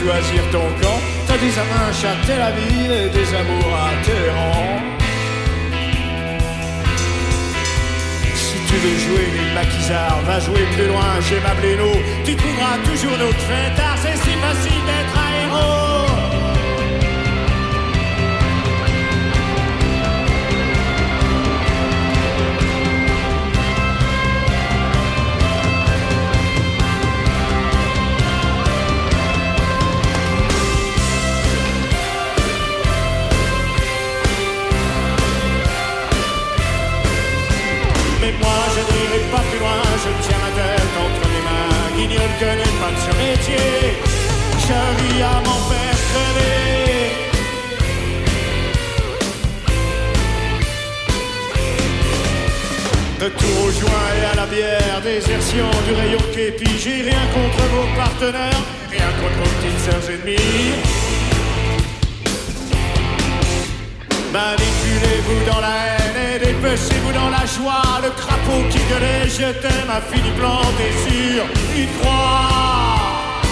Choisir ton camp, t'as des Aminches à Tel Aviv et des amours à Téhéran. Si tu veux jouer les maquisards, va jouer plus loin chez Mabléno. Tu trouveras toujours notre fêtard, c'est si facile d'être un héros. Mais moi je n'irai pas plus loin, je tiens ma tête entre mes mains. Guignol connaît pas de ce métier, je vis à m'en faire crever. Retour au joint et à la bière, désertion du rayon képi. J'ai rien contre vos partenaires, rien contre vos petites sœurs ennemies. Manipulez-vous dans la haine et dépecez-vous dans la joie. Le crapaud qui gueulait je t'aime a fini planté sur une croix.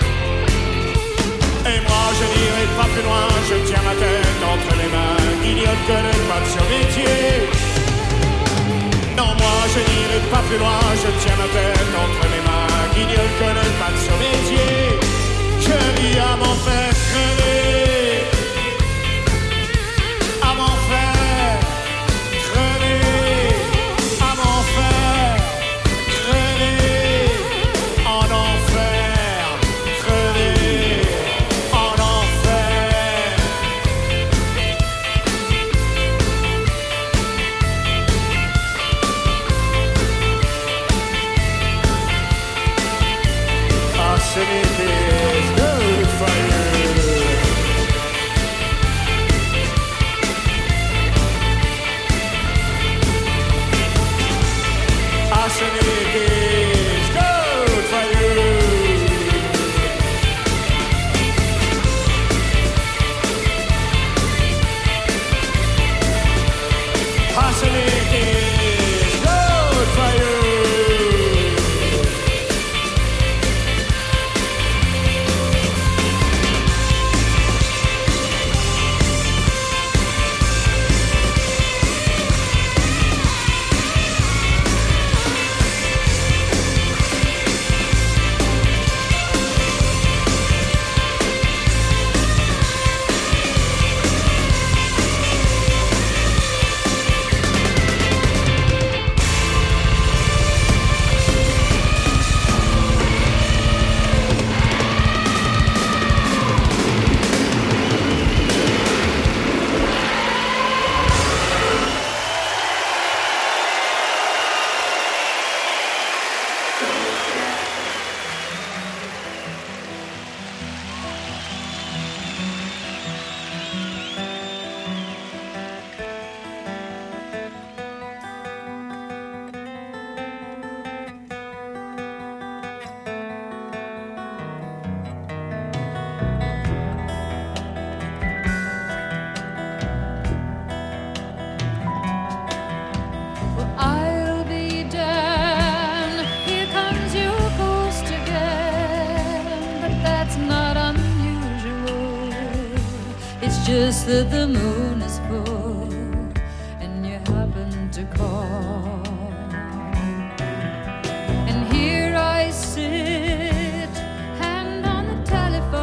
Et moi je n'irai pas plus loin, je tiens ma tête entre les mains. Guignol connaît pas de ce métier. Non, moi je n'irai pas plus loin, je tiens ma tête entre les mains. Guignol connaît pas de ce métier. Je vis à m'en faire crever. Just that the moon is full and you happen to call. And here I sit, hand on the telephone,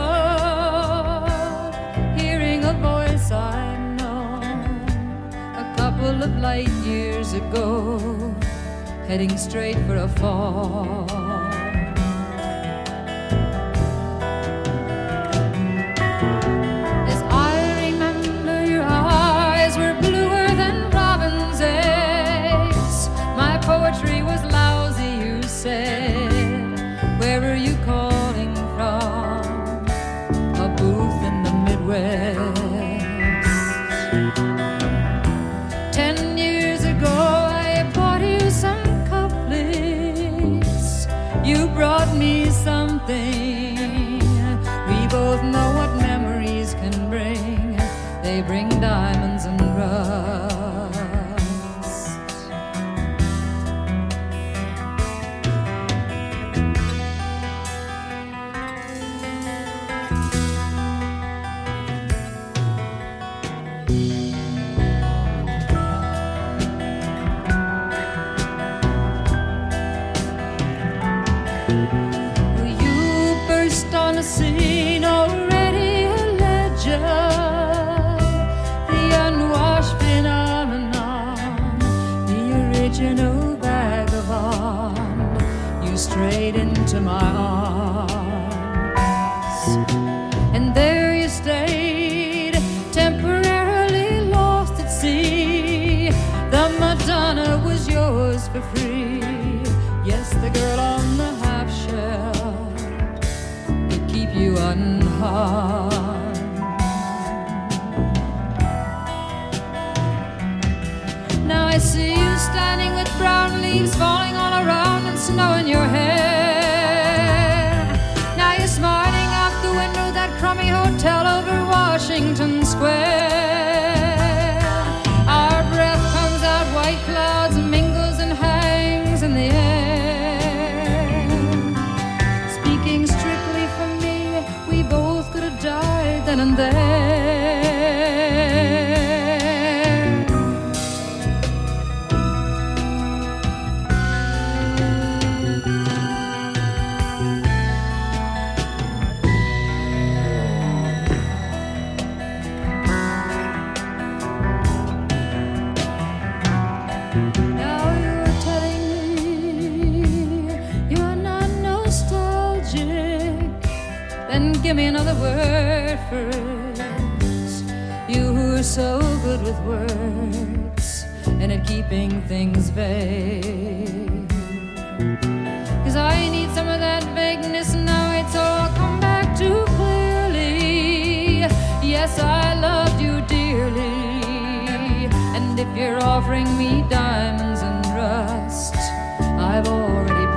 hearing a voice I know a couple of light years ago, heading straight for a fall. Poetry was lousy, you said. Where are you calling from? A booth in the Midwest. 10 years ago I bought you some couplets. You brought me something. We both know what memories can bring. They bring diamonds and rust. my arms. And there you stayed, temporarily lost at sea. The Madonna was yours for free. Yes, the girl on the half shell could keep you unharmed. Now I see you standing with brown leaves falling all around and snow in your hair. Now you're smiling out the window of that crummy hotel over Washington Square. Our breath comes out, white clouds mingles and hangs in the air. Speaking strictly for me, we both could have died then and there. Give me another word for it. You who are so good with words and at keeping things vague. 'Cause I need some of that vagueness now. It's all come back too clearly. Yes, I loved you dearly. And if you're offering me diamonds and rust, I've already paid.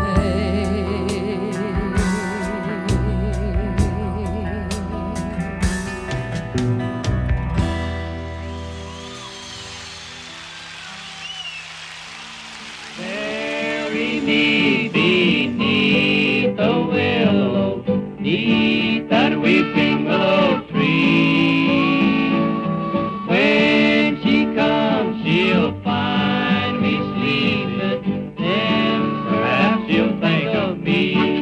Beneath the willow, beneath that weeping willow tree. When she comes, she'll find me sleeping, then perhaps she'll think of me.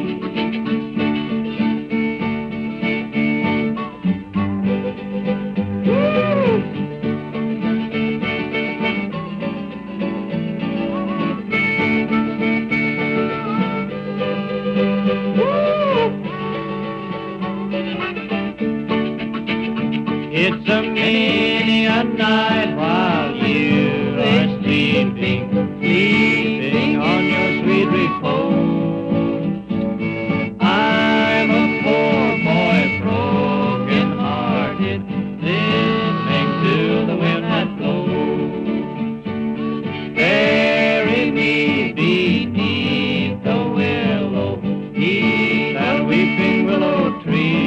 It's a many a night while you are sleeping, sleeping on your sweet repose. I'm a poor boy, broken hearted, listening to the wind that blows. Bury me beneath the willow, beneath that weeping willow tree.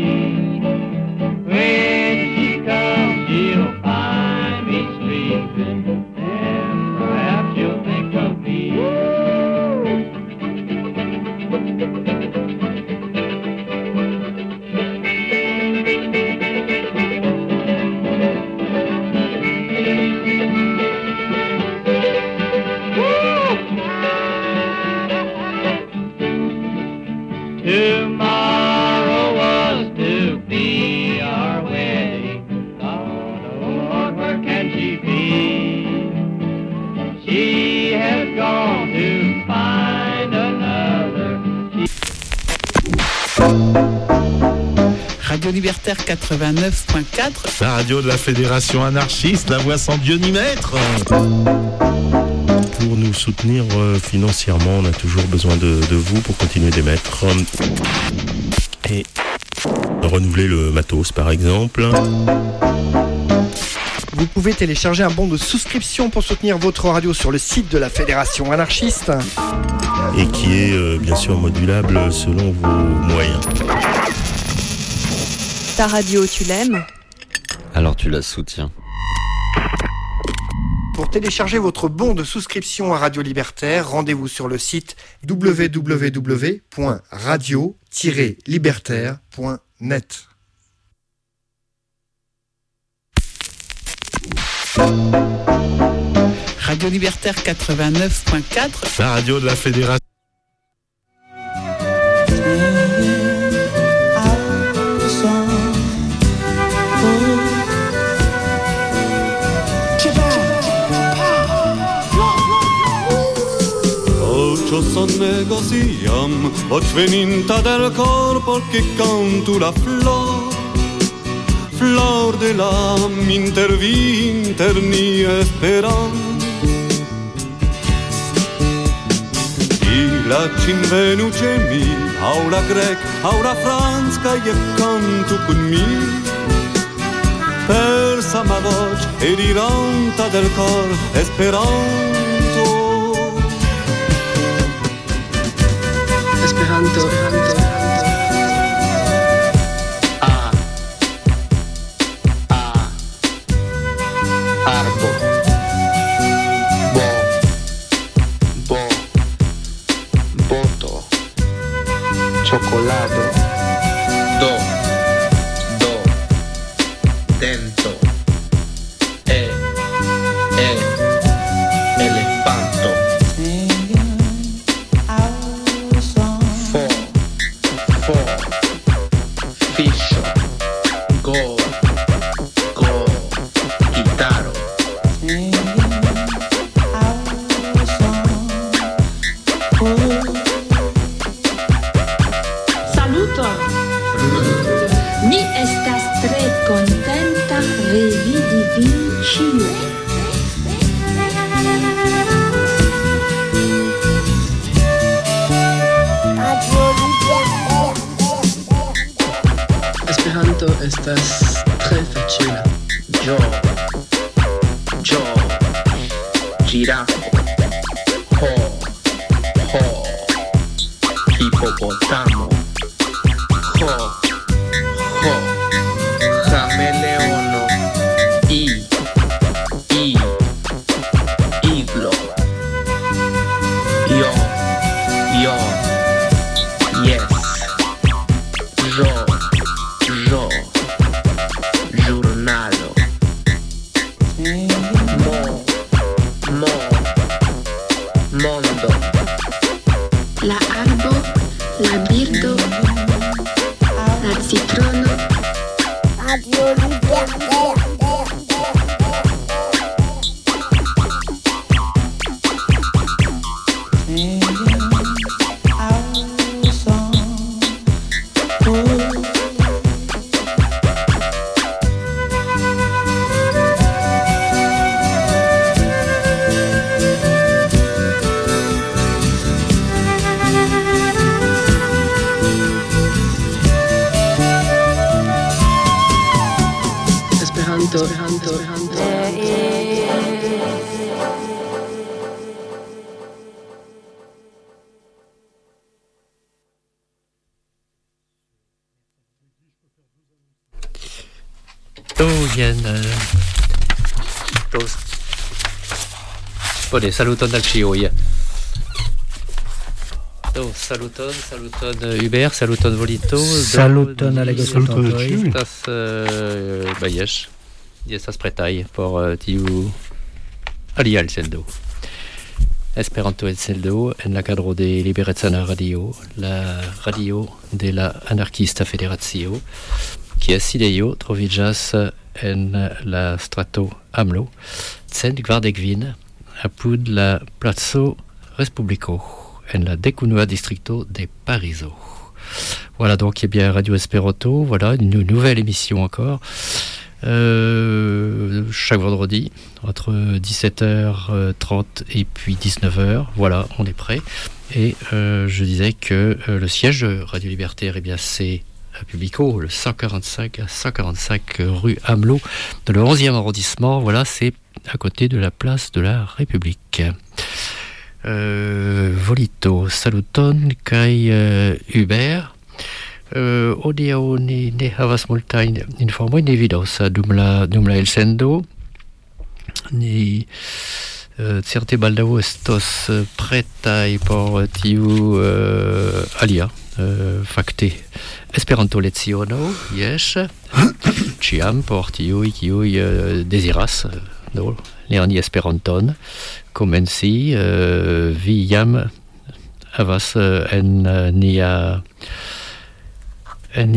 She'll find me sleeping, and perhaps you'll think of me. Tomorrow was to be our wedding. She has gone to find another. Radio Libertaire 89.4. La radio de la Fédération anarchiste, la voix sans Dieu ni maître. Pour nous soutenir financièrement, on a toujours besoin de vous pour continuer d'émettre. Et renouveler le matos par exemple. Vous pouvez télécharger un bon de souscription pour soutenir votre radio sur le site de la Fédération anarchiste. Et qui est bien sûr modulable selon vos moyens. Ta radio, tu l'aimes ? Alors tu la soutiens. Pour télécharger votre bon de souscription à Radio Libertaire, rendez-vous sur le site www.radio-libertaire.net. Radio Libertaire 89.4. La radio de la Fédération. bacio son negociam, voce veninta del corpo che canto la flor de la intervinter ni esperam. I la cinvenuce mi, aula grec, aula franca e canto con mi. Persa ma voce e diranta del cor esperanto. Esperanto. Arbo. Boto. Cioccolato. Do. Dento. Elefanto. Fo. Fiscio. Go. Chitarro. Saluton. Mi estas tre contenta revidi vin ĉiujn. Esperanto estas tre facila. Jo. Girafo. Ho. Hipopotamo. Ho. Cameleono. Iglo. Yo. Yes. Jo. Giornalo. Mondo. La arbo, la birdo, la citrono. Bone, saluton al ĉiuj. Saluton Hubert, saluton Volito. Saluton al aŭskultantoj. Estas pretaj por tiu alia elsendo. Esperanto elsendo en la kadro de Liberecana Radio, la radio de la anarkista federacio, kies sidejo troviĝas en la strato Amlo, 140 apud la placo Respubliko, en la 11 districto de Parizo. Voilà donc, eh bien, Radio Esperanto, voilà, une nouvelle émission encore, chaque vendredi, entre 17h30 et puis 19h, voilà, on est prêt. Et je disais que le siège Radio Libertaire, eh bien, c'est à Publico, le 145 rue Amelot, dans le 11e arrondissement, voilà, c'est à côté de la place de la République. Volito, saluton, kai Hubert. Hodiaŭ ni ne havas multajn informojn, ni vidos dum la elsendo. Ni certe baldaŭ estos pretaj por tiu alia fakte Esperanto leciono, jes, ĉiam por tiuj kiuj deziras lerni Esperanton. Komenci vi jam havas en nia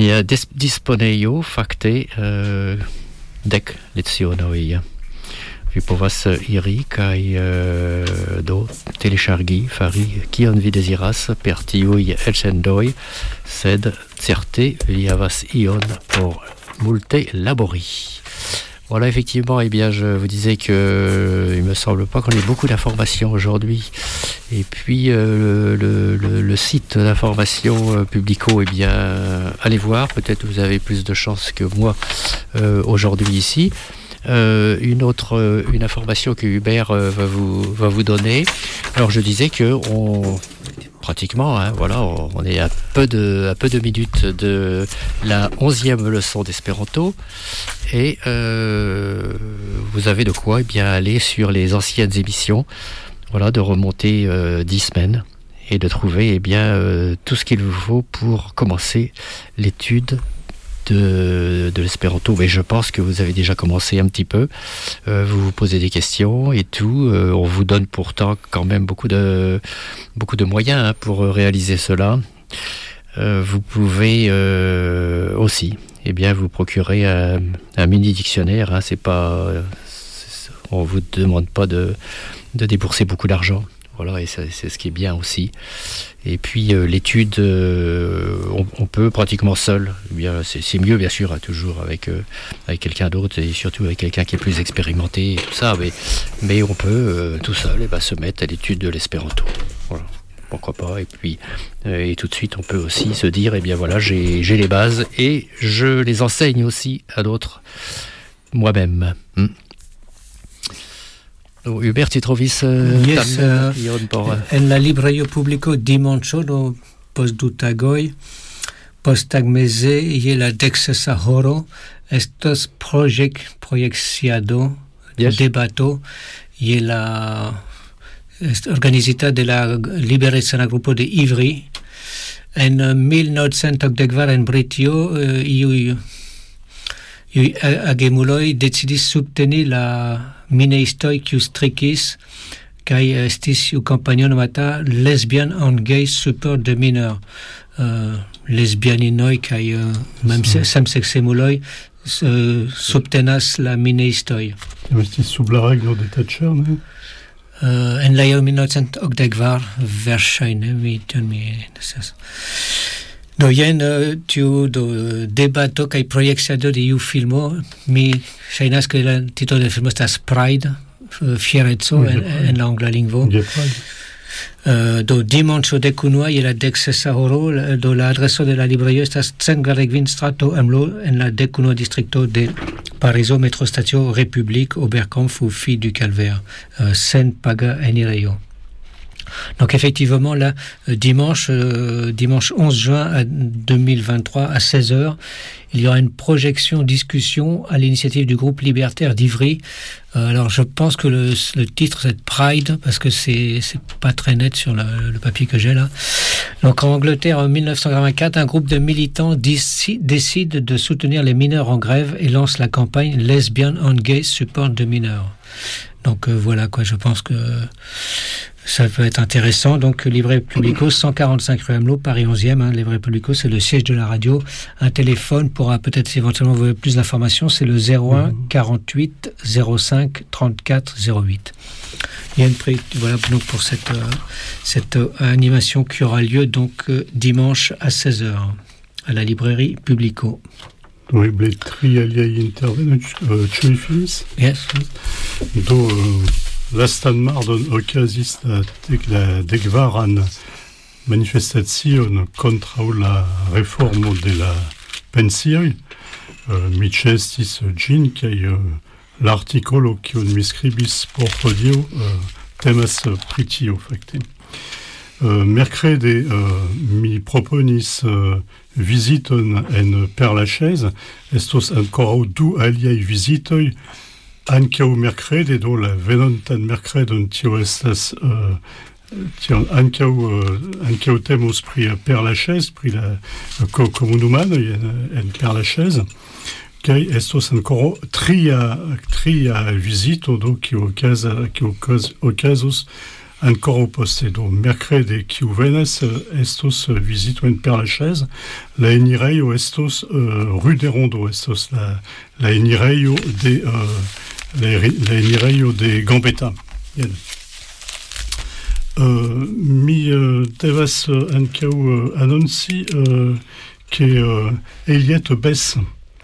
disponejo fakte 10 lecionoj. Vi vi povas iri kaj do telechargi fari kion vi deziras per tiuj elsendoj, sed certe vi havas ion por multe labori. Voilà, effectivement, eh bien, je vous disais que il me semble pas qu'on ait beaucoup d'informations aujourd'hui. Et puis le site d'information Publico, eh bien, allez voir. Peut-être vous avez plus de chance que moi aujourd'hui ici. Une information que Hubert va vous donner. Alors, je disais que pratiquement, hein, voilà, on est à peu de minutes de la 11e leçon d'espéranto et vous avez de quoi, eh bien, aller sur les anciennes émissions, voilà, de remonter 10 semaines et de trouver, eh bien, tout ce qu'il vous faut pour commencer l'étude de l'espéranto. Mais je pense que vous avez déjà commencé un petit peu. Vous vous posez des questions et tout. On vous donne pourtant quand même beaucoup de moyens pour réaliser cela. Vous pouvez aussi, eh bien, vous procurer un mini dictionnaire. Hein, on vous demande pas de débourser beaucoup d'argent. Voilà, et c'est ce qui est bien aussi. Et puis l'étude, on peut pratiquement seul. Eh bien, c'est mieux, bien sûr, hein, toujours avec quelqu'un d'autre et surtout avec quelqu'un qui est plus expérimenté et tout ça. Mais on peut tout seul se mettre à l'étude de l'espéranto. Voilà, pourquoi pas. Et puis et tout de suite, on peut aussi se dire, eh bien voilà, j'ai les bases et je les enseigne aussi à d'autres moi-même. Hubert, ti trovis en la librejo Publico dimanĉo do post 2 tagoj posttagmeze je la 16 horo estos projekciado, debato je la organizita de la liberecana grupo de Ivry en 1984 en Britio. Iuj agemuloj decidis subteni la mineistoj kiu strikis kaj estis iu kampanjo nomata Lesbian and Gay Support de Mineurs. Lesbianinoj kaj samseksemuloj subtenas la mineistoj. Estis sub la regno de Thatcher, ne? En la jaro 1984 verŝajne, mi nesas. Do jen tiu debato kaj projekciado de iu filmo, mi ŝajnas ke la titolo de filmo estas Pride, fiereco en la angla lingvo. Do dimanĉo 11 je la 16 horo, do la adreso de la librejo estas 145 strato Amlo en la 11 distrikto de Parizo, metrostacio République, Oberkampf ou Filles du Calvaire, sen paga enirejo. Donc effectivement, là, dimanche 11 juin 2023 à 16h, il y aura une projection, discussion à l'initiative du groupe libertaire d'Ivry. Alors je pense que le titre c'est Pride, parce que c'est pas très net sur le papier que j'ai là. Donc en Angleterre, en 1984, un groupe de militants décide de soutenir les mineurs en grève et lance la campagne Lesbian and Gay Support de Mineurs. Donc voilà quoi, je pense que ça peut être intéressant. Donc, Livret Publico, 145 rue Amelot, Paris 11e. Hein, Livret Publico, c'est le siège de la radio. Un téléphone pourra peut-être éventuellement vous donner plus d'informations. C'est le 01 48 05 34 08. Il y a une voilà donc pour cette animation qui aura lieu donc dimanche à 16h à la librairie Publico. Oui, les tri aliai intervenus, tu finis? Yes. Do lastan mardon okazis la dekvaran manifestacion kontraŭ la reformo de la pensioj. Mi ĉeestis ĝin kaj l'artikolo kiun mi skribis por hodiaŭ temas pri tio fakte. Merkrede mi proponis viziton en Père-Lachaise. Estos ankoraŭ 2 aliaj vizitoj. Ankaŭ merkrede, do la venontan merkredon tio estas ankaŭ temos pri Père-Lachaise, pri la komunumanoj en Père-Lachaise. Kaj estos ankoraŭ tria vizito, do kiu okazos ankoraŭ poste. Do merkrede kiu venas estos vizito en Père-Lachaise. La enirejo estos rue des Rondeaux, estos la enirejo l'emireio de Gambetta. Mi devas ankaŭ anonci ke Eliette Bess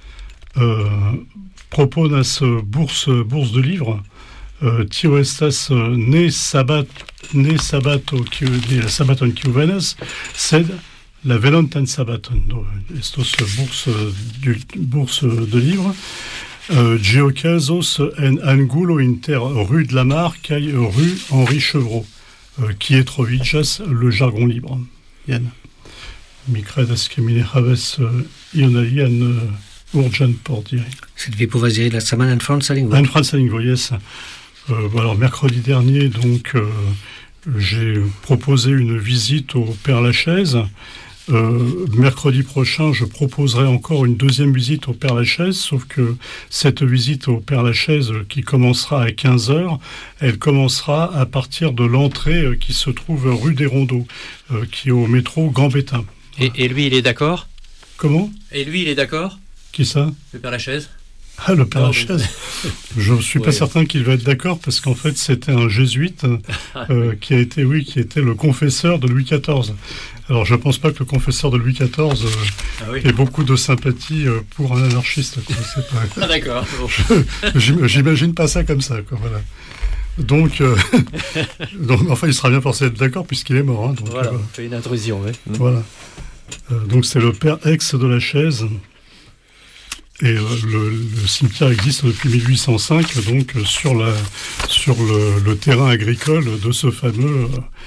proponas bourse de livres. Tio estas ne sabato la sabaton kiu venas, sed la venontan sabaton. Do estos bourse de livres. Ĝi okazos en angulo inter rue de la Mare kaj rue Henri Chevreau, kie troviĝas le jargon libre. Jen. Mi kredas ke mi ne havas ion alian urĝan por diri. Sed vi povas diri la saman en franca lingvo? En franca lingvo, yes. Alors, mercredi dernier, donc, j'ai proposé une visite au Père-Lachaise. Mercredi prochain, je proposerai encore une deuxième visite au Père-Lachaise, sauf que cette visite au Père-Lachaise qui commencera à 15h, elle commencera à partir de l'entrée qui se trouve rue des Rondeaux, qui est au métro Gambetta. Et lui, il est d'accord? Comment? Et lui, il est d'accord? Qui ça? Le Père-Lachaise. Ah, le Père-Lachaise. Je ne suis pas certain qu'il va être d'accord, parce qu'en fait, c'était un jésuite qui était le confesseur de Louis XIV. Alors, je ne pense pas que le confesseur de Louis XIV ait beaucoup de sympathie pour un anarchiste. C'est pas... Ah, d'accord. Bon. J'imagine pas ça comme ça, quoi, voilà. Donc, enfin, il sera bien forcé d'être d'accord, puisqu'il est mort. Hein, donc, voilà, on fait une intrusion, oui. Voilà. Donc, c'est le Père Aix de la Chaise. Et le cimetière existe depuis 1805, donc sur le terrain agricole de ce fameux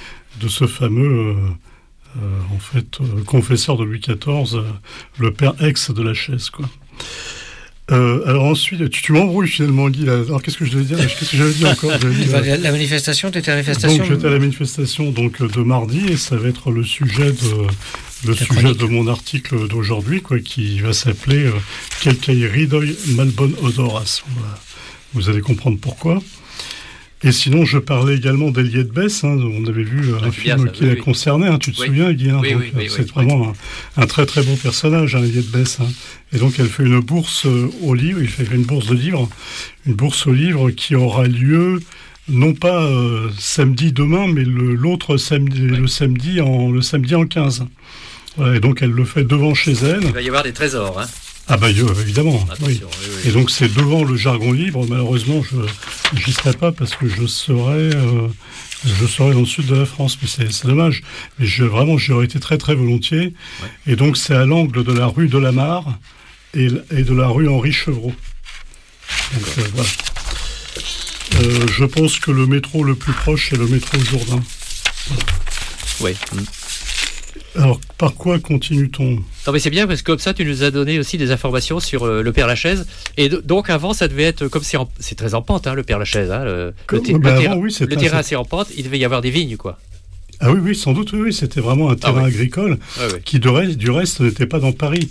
en fait confesseur de Louis XIV, le Père Aix de la Chaise, quoi. Alors ensuite, tu m'embrouilles finalement, Guy. Alors qu'est-ce que je devais dire? Qu'est-ce que j'avais dit encore? La manifestation, tu étais à la manifestation. Donc j'étais à la manifestation de mardi, et ça va être le sujet de mon article d'aujourd'hui, quoi, qui va s'appeler Kelkai ridoi malbon odoras. Vous allez comprendre pourquoi. Et sinon, je parlais également d'Eliette Bess. Hein, on avait vu un film qui la concernait. Hein, tu te souviens, Guy, hein, c'est vraiment un très très beau personnage, hein, Eliette Bess. Hein. Et donc, elle fait une bourse au livre. Il fait une bourse de livres, une bourse au livre qui aura lieu non pas samedi demain, mais l'autre samedi, le samedi en 15. Voilà, et donc, elle le fait devant chez elle. Il va y avoir des trésors, hein. Ah bah évidemment, oui. Oui. Et donc c'est devant le jargon libre. Malheureusement, je n'y serai pas parce que je serai dans le sud de la France. Mais c'est dommage. Mais j'y aurais été très très volontiers. Ouais. Et donc c'est à l'angle de la rue de la Mare et de la rue Henri Chevreau. Donc voilà. Je pense que le métro le plus proche c'est le métro Jourdain. Oui. Alors, par quoi continue-t-on? Non, mais c'est bien, parce que comme ça, tu nous as donné aussi des informations sur le Père-Lachaise. Et donc, avant, ça devait être comme c'est très en pente, hein, le Père-Lachaise. Hein, le terrain assez en pente, il devait y avoir des vignes, quoi. Ah oui, sans doute, oui. C'était vraiment un terrain agricole qui, du reste, n'était pas dans Paris.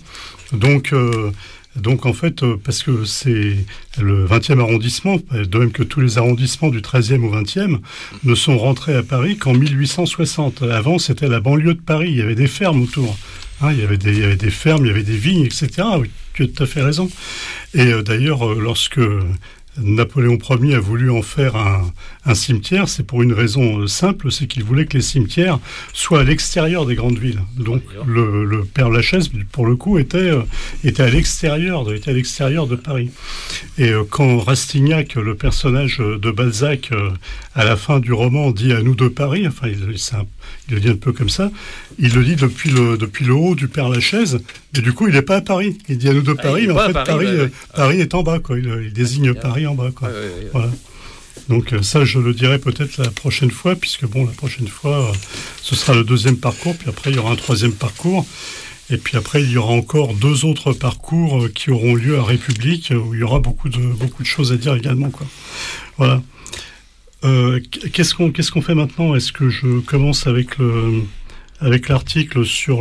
Donc, en fait, parce que c'est le 20e arrondissement, de même que tous les arrondissements du 13e au 20e, ne sont rentrés à Paris qu'en 1860. Avant, c'était la banlieue de Paris. Il y avait des fermes autour. Hein, il y avait des fermes, il y avait des vignes, etc. Oui, tu as tout à fait raison. Et d'ailleurs, lorsque Napoléon Ier a voulu en faire un cimetière, c'est pour une raison simple, c'est qu'il voulait que les cimetières soient à l'extérieur des grandes villes. Donc le Père-Lachaise, pour le coup, était à l'extérieur de Paris. Et quand Rastignac, le personnage de Balzac, à la fin du roman, dit à nous de Paris, enfin il le dit un peu comme ça, il le dit depuis le haut du Père-Lachaise, et du coup il n'est pas à Paris. Il dit à nous de Paris, mais en fait Paris est en bas, quoi. Il désigne Paris en bas, quoi. Voilà. Donc ça, je le dirai peut-être la prochaine fois, puisque la prochaine fois, ce sera le deuxième parcours, puis après il y aura un troisième parcours, et puis après il y aura encore deux autres parcours qui auront lieu à République, où il y aura beaucoup de choses à dire également, quoi. Voilà. Qu'est-ce qu'on fait maintenant? Est-ce que je commence avec l'article sur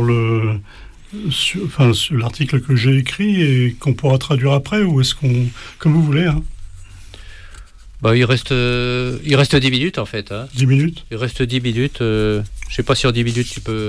l'article que j'ai écrit et qu'on pourra traduire après, ou est-ce qu'on, comme vous voulez, hein? Bah, il reste 10 minutes en fait. Hein. 10 minutes. Il reste 10 minutes. Je sais pas si en 10 minutes tu peux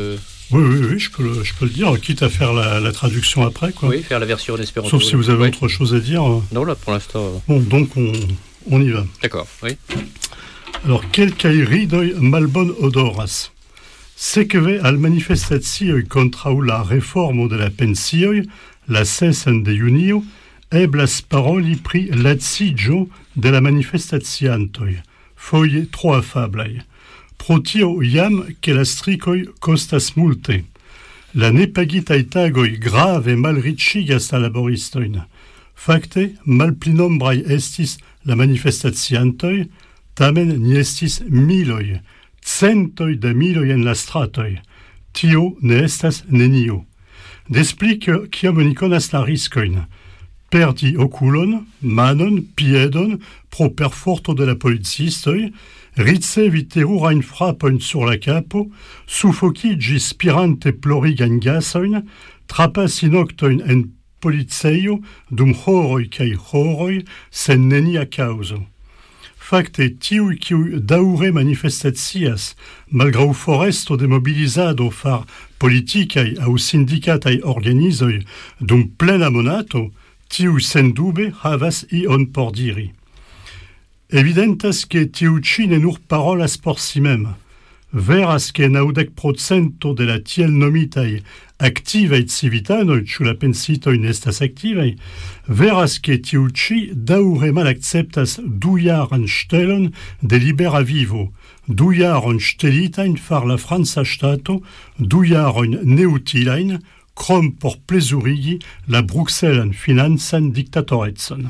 Oui, je peux le dire, quitte à faire la traduction après, quoi. Oui, faire la version en espéranto. Sauf si vous avez autre chose à dire. Non, là, pour l'instant... Bon, donc on y va. D'accord, oui. Alors, kelkai ridoi malbon odoras. Sekve al manifestatioi contra la reformo de la pensioi, la 6 de junio, eblas paroli pri lazigio de la manifestatiantoi. Foje 3 fablai. Pro tio iam che la stricoi costas multe. La ne pagitai tagoi grave malriĉigas la laboristoin. Fakte, malpli nombraj estis la manifestatiantoj, tamen ni estis miloj, centoj da miloj en la stratoj. Tio ne estas nenio. Desplik kiam oni konas la riskojn. Perdi okulon, manon, piedon, pro perforto de la policistoj, ricevi terurajn frapojn sur la kapo, sufokiĝi spirante plorigajn gasojn, trapasi noktojn en policejo dum horoj kaj horoj sen nenia kaŭzo. Fakte, tiuj kiuj daŭre manifestacias, malgraŭ foresto de mobilizado far politikaj aŭ sindikataj organizoj dum plena monato, tiuj sendube havas ion por diri. Evidentas ke tiu ĉi ne nur parolas por si mem. Veras ke 90% de la tiel nomitaj aktivaj civitanoj, ĉu la pensitoj ne estas aktivaj, veras ke tiu ĉi daŭre malakceptas 2-jaran ŝtelon de libera vivo, 2 jarojn ŝtelitajn far la franca ŝtato, 2 jarojn neutilajn, krom por plezurigi la brukselan financan diktatorecon.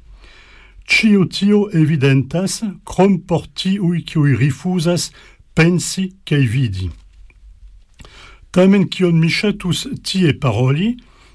Ĉio tio evidentas, krom por tiuj kiuj rifuzas pensi kaj vidi. Tamen kion mi ŝatus tie paroli,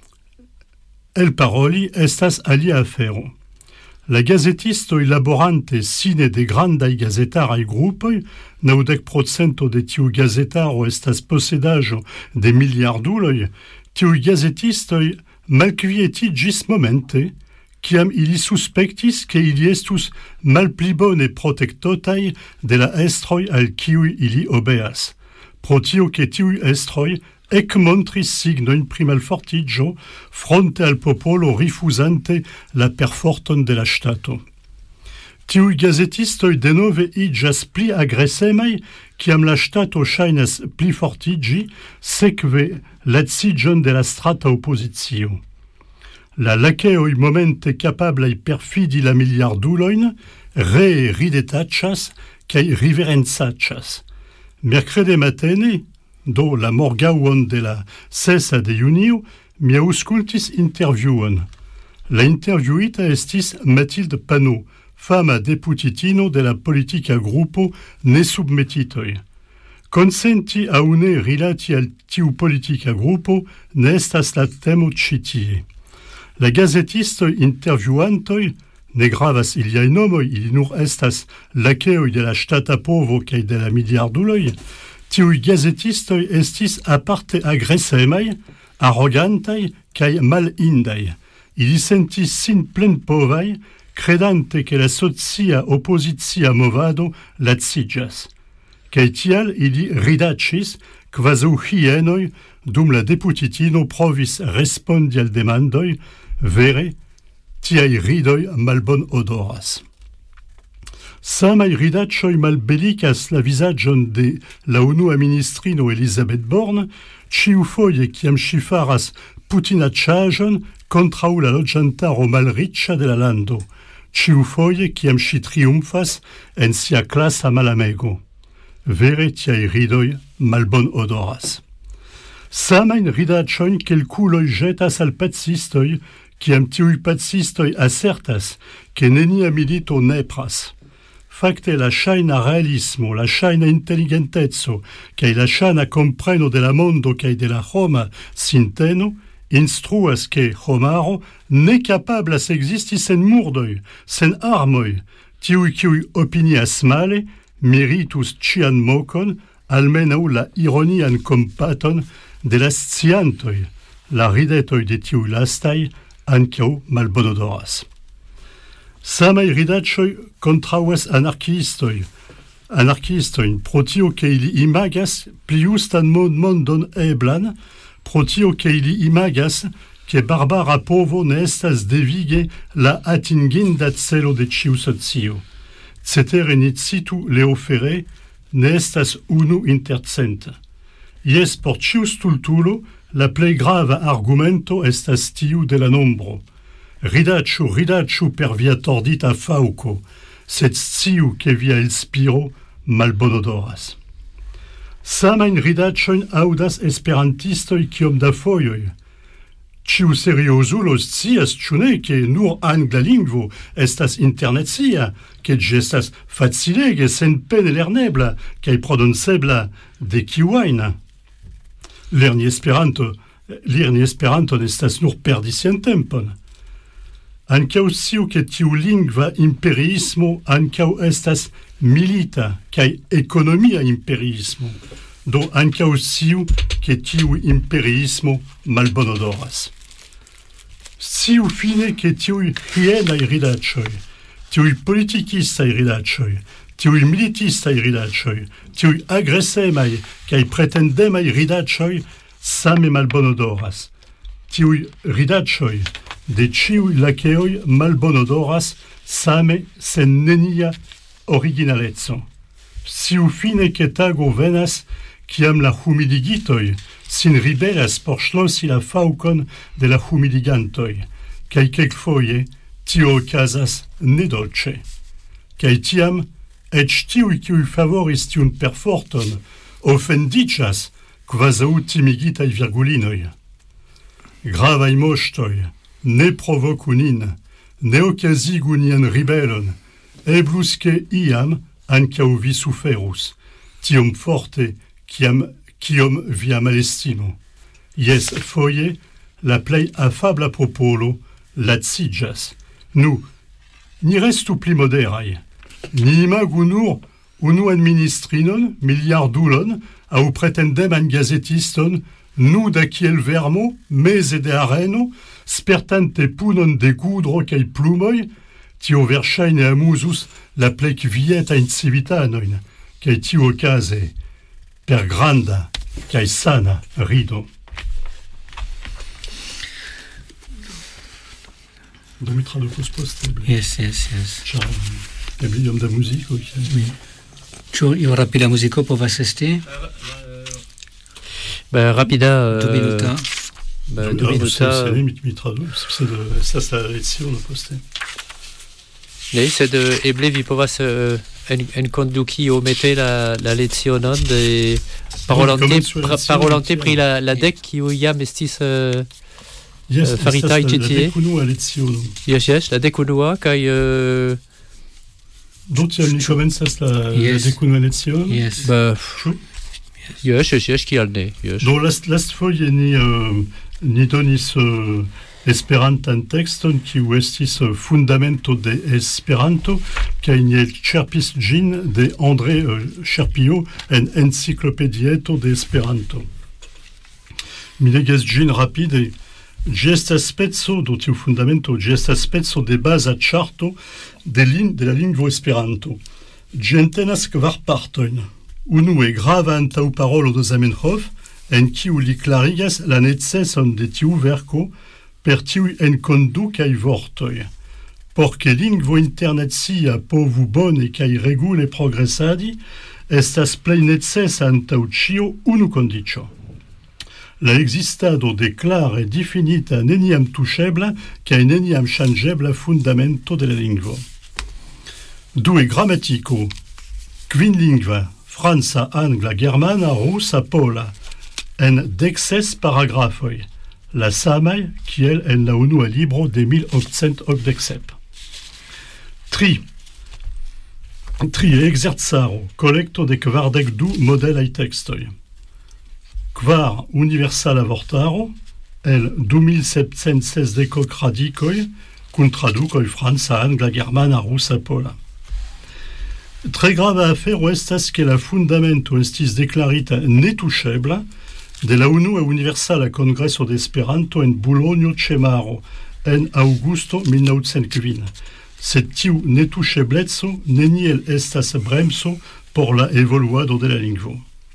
elparoli estas alia afero. La gazetistoj laborante sine de grandaj gazetaraj grupoj, 90% de tiu gazetaro estas posedaĵo de miliarduloj, tiuj gazetistoj malkvietiĝis momente, kiam ili suspektis ke ili estus malpli bone protektotaj de la estroj al kiuj ili obeas. Pro tio ke tiuj estroj ekmontris signojn pri malfortiĝo fronte al popolo rifuzante la perforton de la ŝtato. Tiuj gazetistoj denove iĝas pli agresemaj, kiam la ŝtato ŝajnas pli fortiĝi, sekve laciĝon de la strata opozicio. La lakeoj momente kapablaj perfidi la miliardulojn ree ridetaĉas kaj riverencaĉas. Merkrede matene, do la morgaŭon de la 6 de junio, mi aŭskultis intervjuon. La intervjuita estis Mathilde Panot, fama deputitino de la politika grupo Nesubmetitoj. Konsenti aŭ ne rilati al tiu politika grupo ne estas la temo ĉi tie. La gazetistoj intervjuantoj, ne gravas iliaj nomoj, ili nur estas lakeoj de la ŝtata povo kaj de la miliarduloj, tiuj gazetistoj estis aparte agresemaj, arogantaj kaj malindaj. Ili sentis sin plenpovaj, credante ke la socia opozicia movado laciĝas. Kaj tial ili ridaĉis, kvazaŭ hienoj, dum la deputitino provis respondi al demandoj, vere, tiaj ridoj malbon odoras. Samaj ridaĉoj malbelikas la vizaĝon de la unua ministrino Elizabeth Borne, ĉiufoje kiam ŝi faras putinaĉaĵon kontraŭ la loĝantaro malriĉa de la lando, ĉiufoje kiam ŝi triumfas en sia klasa malamego. Vere tiaj ridoj malbon odoras. Samajn ridaĉojn kelkuloj ĵetas al pacistoj, kiam tiuj pacistoj asertas ke nenia milito nepras. Fakte la ŝajna realismo, la ŝajna inteligenteco kaj la ŝajna kompreno de la mondo kaj de la homa sinteno instruas ke homaro ne kapablas ekzisti sen murdoj, sen armoj, tiuj kiuj opinias male meritus ĉian mokon, almenaŭ la ironian kompaton de la sciantoj. La ridetoj de tiuj lastaj ankaŭ malbonodoras. Samaj ridaĉoj kontraŭas anarkiistoj, anarchistoj protio ke ili imagas pli justan mondon eblan, protio ke ili imagas ke barbara povo ne estas devige la atinginda celo de ĉiu socio. Cetere ni citu Leo Ferré, ne estas unu inter cent. Jes, por ĉiu stultulo, la plej grava argumento estas tiu de la nombro. Ridaĉu per via tordita faŭko, sed sciu ke via elspiro malbonodoras. Samajn ridaĉojn aŭdas esperantistoj kiom da fojoj. Ĉiu seriozulo scias, ĉu ne, ke nur angla lingvo estas internacia, ke ĝi estas facilege, senpene lernebla kaj prononcebla de kiu ajn. Lerni Esperanton estas nur perdi sian tempon. Ankaŭ sciu ke tiu lingva imperiismo ankaŭ estas milita kaj ekonomia imperiismo. Do ankaŭ sciu ke tiu imperiismo malbonodoras. Sciu fine ke tiuj hienaj ridaĉoj, tiuj politikistaj ridaĉoj, tiuj militistaj ridaĉoj, tiuj agresemaj kaj pretendemaj ridaĉoj same malbonodoras. Tiuj ridaĉoj de ĉiuj lakeoj malbonodoras same sen nenia originaleco. Sciu fine ke tago venas kiam la humiligitoj sin ribelas por ŝlosi la faŭkon de la humiligantoj, kaj kelkfoje tio okazas nedolĉe. Kaj tiam eĉ tiuj, kiuj favoris tiun perforton, ofendiĝas kvazaŭ timigitaj virgulinoj. Gravaj moŝtoj, ne provoku nin, ne okazigu nian ribelon, eblus ke iam ankaŭ vi suferus, tiom forte kiom via malestimo. Jes, foje, la plej afabla popolo laciĝas. Nu, ni restu pli moderaj. Ni imagu nur unu administrinon, miliardulon, aŭ pretendeman gazetiston, nuda kiel vermo, meze de areno, spertante punon de kudro kaj plumoj, tio verŝajne amuzus la plej kvietajn civitanojn, kaj tiuokaze per granda kaj sana rido. Do mi tradukos poste. Yes. Ĉar eble iom da muziko. Ĉu io rapida muziko povas esti? Rapida... 2 minuta. 2 minuta... Mi tradus, estas la leciono poste. Sed eble vi povas enkonduki omete la lecionon de parolante pri la dek kiu jam estis faritaj ĉi tie. La dekunua leciono. Yes, la dekunua kaj do tiam ni komencas la dekunua leciono. Yes. Yes, kial ne. Do lastfoje ni donis Esperantan tekston kiu estis fundamento de Esperanto kaj ni ĉerpis ĝin de André Cherpillot en Enciklopedieto de Esperanto. Mi legas ĝin rapide. Ĝi estas speco do tiu fundamento, ĝi estas speco de baza ĉarto de la lingvo Esperanto. Ĝi entenas 4 partojn. Unue grava antaŭparolo de Zamenhof, en kiu li klarigas la neceson de tiu verko per tiuj enkondukaj vortoj. Por ke lingvo internacia povu bone kaj regule progresadi, estas plej necesa antaŭ ĉio unu kondiĉo. La ekzistado de klare difinita neniam tuŝebla kaj neniam ŝanĝebla fundamento de la lingvo. Due gramatiko, kvinlingva, franca, angla, germana, rusa, pola, en 16 paragrafoj, la samaj kiel en la unua libro de 1887. Tri ekzercaro, kolekto de 42 modelaj tekstoj. 4 universala vortaro, el 2760 radikoj, kun tradukoj franca, angla, germana, rusa, pola. Tre grava afero estas ke la fundamento estis deklarita netuŝebla de la unua universala kongreso de Esperanto en Bulonjo ĉe maro en aŭgusto 1905. Sed tiu netuŝebleco neniel estas bremso por la evoluado de la lingvo.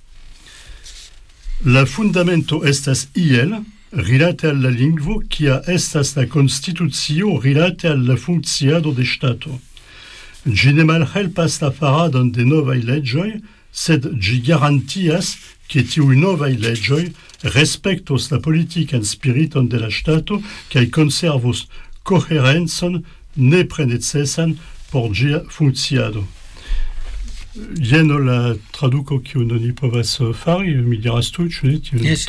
La fundamento estas iel rilate al la lingvo kia estas la konstitucio rilate al la funkciado de ŝtato. Ĝi ne malhelpas la faradon de novaj leĝoj, sed ĝi garantias ke tiuj novaj leĝoj respektos la politikan spiriton de la ŝtato kaj konservos koherencon nepre necesan por ĝia funkciado. Jen la traduco kiun oni povas fari, mi diras tu, ĉu ne? Yes.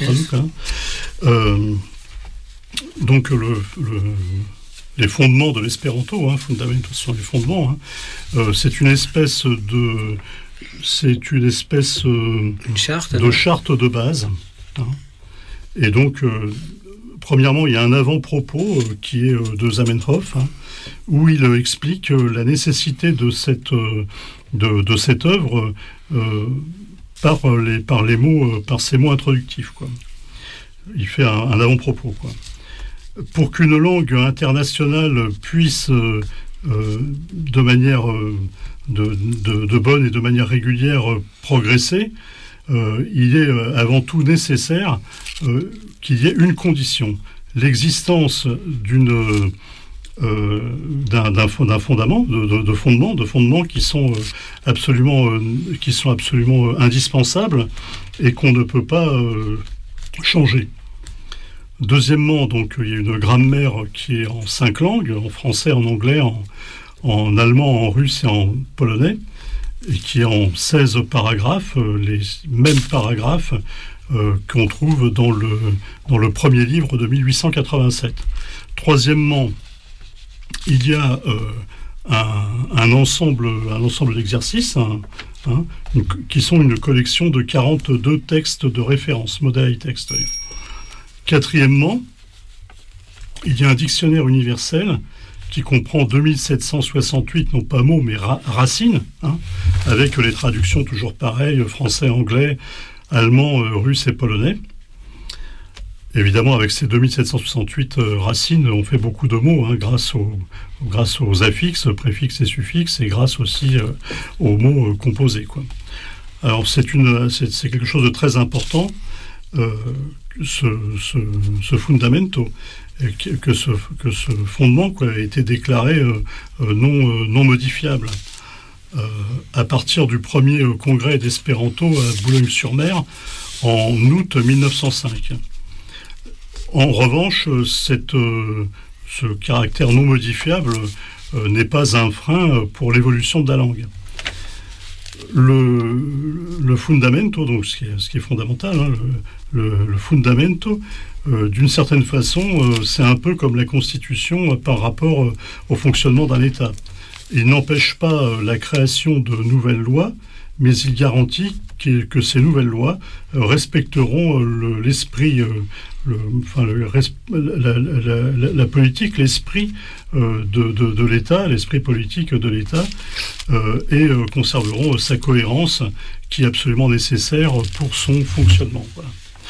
Donc les fondements de l'espéranto, fondamentaux sont les fondements. C'est une espèce de charte de base. Et donc, premièrement, il y a un avant-propos qui est de Zamenhof, où il explique la nécessité de cette œuvre par ces mots introductifs, quoi. Il fait un avant-propos, quoi. Pour qu'une langue internationale puisse de manière de bonne et de manière régulière progresser, il est avant tout nécessaire qu'il y ait une condition, l'existence d'un fondement, de fondements qui sont absolument indispensables et qu'on ne peut pas changer. Deuxièmement, donc, il y a une grammaire qui est en 5 langues, en français, en anglais, en allemand, en russe et en polonais, et qui est en 16 paragraphes, les mêmes paragraphes qu'on trouve dans le premier livre de 1887. Troisièmement, il y a un ensemble d'exercices qui sont une collection de 42 textes de référence, modèle texte. Quatrièmement, il y a un dictionnaire universel qui comprend 2768, non pas mots, mais racines, avec les traductions toujours pareilles, français, anglais, allemand, russe et polonais. Évidemment, avec ces 2768 racines, on fait beaucoup de mots, grâce aux affixes, préfixes et suffixes, et grâce aussi aux mots composés, quoi. Alors, c'est quelque chose de très important, ce fundamento, que ce fondement, quoi, a été déclaré non modifiable. À partir du premier congrès d'espéranto à Boulogne-sur-Mer, en août 1905. En revanche, ce caractère non modifiable n'est pas un frein pour l'évolution de la langue. Le fundamento, donc ce qui est fondamental, le fundamento, d'une certaine façon, c'est un peu comme la Constitution par rapport au fonctionnement d'un État. Il n'empêche pas la création de nouvelles lois, mais il garantit que ces nouvelles lois respecteront l'esprit, la politique, l'esprit de l'État, l'esprit politique de l'État, et conserveront sa cohérence qui est absolument nécessaire pour son fonctionnement. Voilà.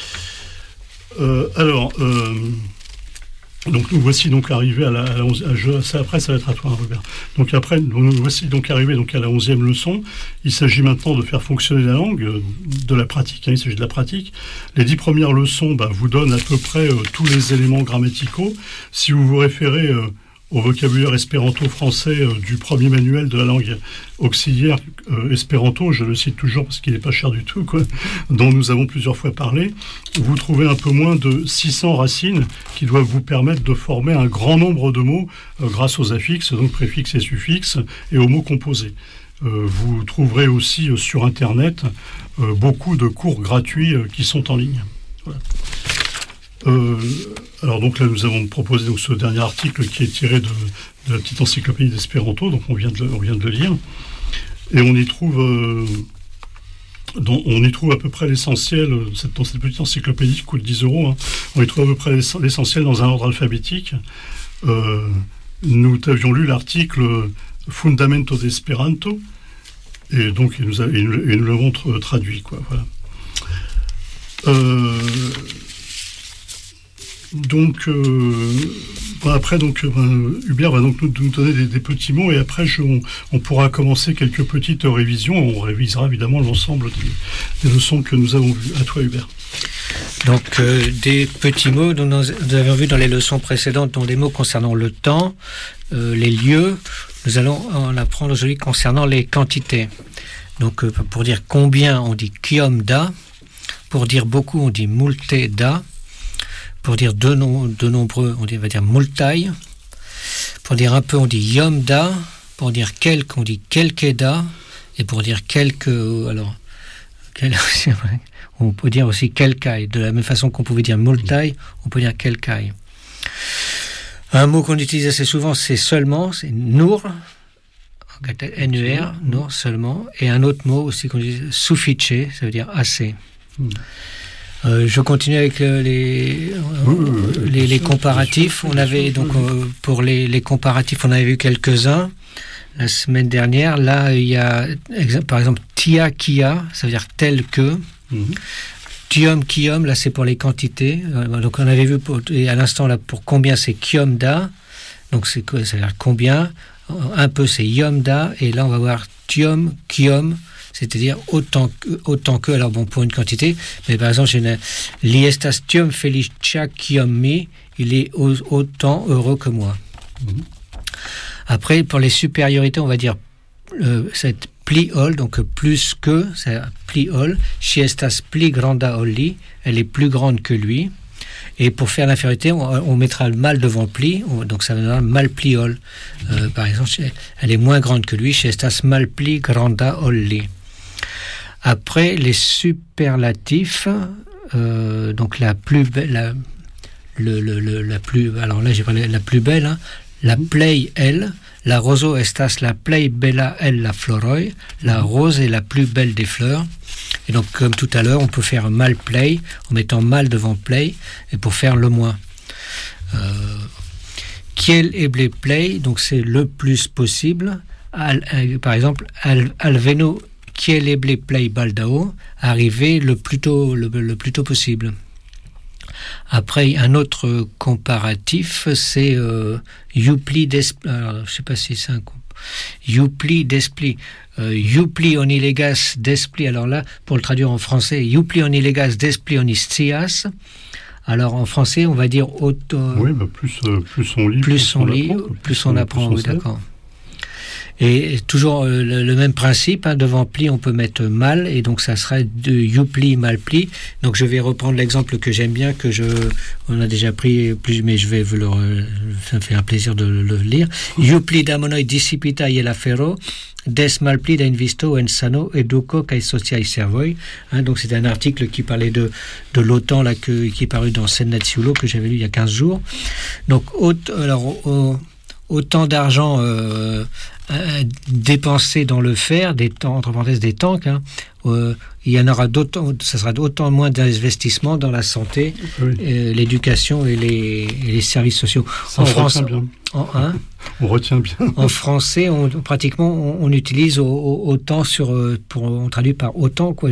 Donc nous voici donc arrivés à la 11e. Après, ça va être à toi, Robert. Donc après, nous voici donc arrivés donc à la 11e leçon. Il s'agit maintenant de faire fonctionner la langue, de la pratique. Il s'agit de la pratique. Les 10 premières leçons vous donnent à peu près tous les éléments grammaticaux. Si vous vous référez au vocabulaire espéranto français du premier manuel de la langue auxiliaire espéranto, je le cite toujours parce qu'il n'est pas cher du tout, quoi, dont nous avons plusieurs fois parlé, vous trouvez un peu moins de 600 racines qui doivent vous permettre de former un grand nombre de mots grâce aux affixes, donc préfixes et suffixes, et aux mots composés. Vous trouverez aussi sur Internet beaucoup de cours gratuits qui sont en ligne. Voilà. Alors donc là, nous avons proposé donc ce dernier article qui est tiré de la petite encyclopédie d'espéranto, donc on vient de le lire, et on y trouve à peu près l'essentiel dans cette petite encyclopédie qui coûte 10 €. On y trouve à peu près l'essentiel dans un ordre alphabétique. Nous avions lu l'article Fundamento d'Esperanto, et donc nous l'avons traduit, quoi. Voilà. Donc, après, Hubert va donc nous donner des petits mots et après, on pourra commencer quelques petites révisions. On révisera évidemment l'ensemble des leçons que nous avons vues. À toi, Hubert. Donc, des petits mots dont nous avions vu dans les leçons précédentes, dont des mots concernant le temps, les lieux. Nous allons en apprendre aujourd'hui concernant les quantités. Donc, pour dire combien, on dit kiom da. Pour dire beaucoup, on dit multe da. Pour dire de nombreux, on va dire multai. Pour dire un peu, on dit yom da. Pour dire quelque, on dit quelque da. Et pour dire quelque, on peut dire aussi quelkai. De la même façon qu'on pouvait dire multai, on peut dire quelkai. Un mot qu'on utilise assez souvent, c'est seulement, c'est nur, N-U-R, nur, seulement. Et un autre mot aussi qu'on utilise, suffice, ça veut dire assez. Je continue avec les comparatifs. On avait donc pour les comparatifs, on avait vu quelques-uns la semaine dernière. Là, il y a par exemple tia kia, ça veut dire tel que. Tiom kiom, là c'est pour les quantités. Donc on avait vu et à l'instant là pour combien c'est kiom da. Donc c'est quoi, ça veut dire combien. Un peu c'est yom da et là on va voir tiom kiom. C'est-à-dire autant que, alors bon, pour une quantité, mais par exemple, li estas tiom felicia kiom mi, il est autant heureux que moi. Après, pour les supériorités, on va dire cette pli ol, donc plus que, c'est pli ol, si estas pli granda ol li, elle est plus grande que lui. Et pour faire l'infériorité, on mettra le mal devant pli, donc ça donnera mal pli ol. Par exemple, elle est moins grande que lui, si estas mal pli granda ol li. Après, les superlatifs, donc la plus belle, alors là j'ai parlé la plus belle, hein, la plei elle, la roso estas la plei bella elle la floroi, la rose est la plus belle des fleurs. Et donc comme tout à l'heure, on peut faire mal plei en mettant mal devant plei et pour faire le moins. Kiel eble plei, donc c'est le plus possible. Par exemple, alveno kiel eble plei baldao, arriver le plus tôt possible. Après, un autre comparatif, c'est youpli despli. Alors, je sais pas si c'est un youpli despli. Youpli onilegas despli. Alors là, pour le traduire en français, youpli onilegas despli oniscias. Alors en français, on va dire oui, plus on lit, plus on apprend. Oui, d'accord. Et toujours le même principe, hein, devant pli on peut mettre mal et donc ça sera de youpli mal pli. Donc je vais reprendre l'exemple que j'aime bien, on a déjà pris plus, mais ça me fait un plaisir de le lire. Youpli damonoi dissipita iela ferro, des malpli da invisto en sano educo kai sociai servoi. Donc c'est un article qui parlait de l'OTAN là, qui est paru dans Sennaziulo que j'avais lu il y a 15 jours. Donc autant d'argent dépensé dans le fer, entre parenthèses des tanks, hein, il y en aura ça sera d'autant moins d'investissement dans la santé, l'éducation et les services sociaux. Ça, en France, on retient bien. En français, pratiquement on utilise autant on traduit par autant quoi.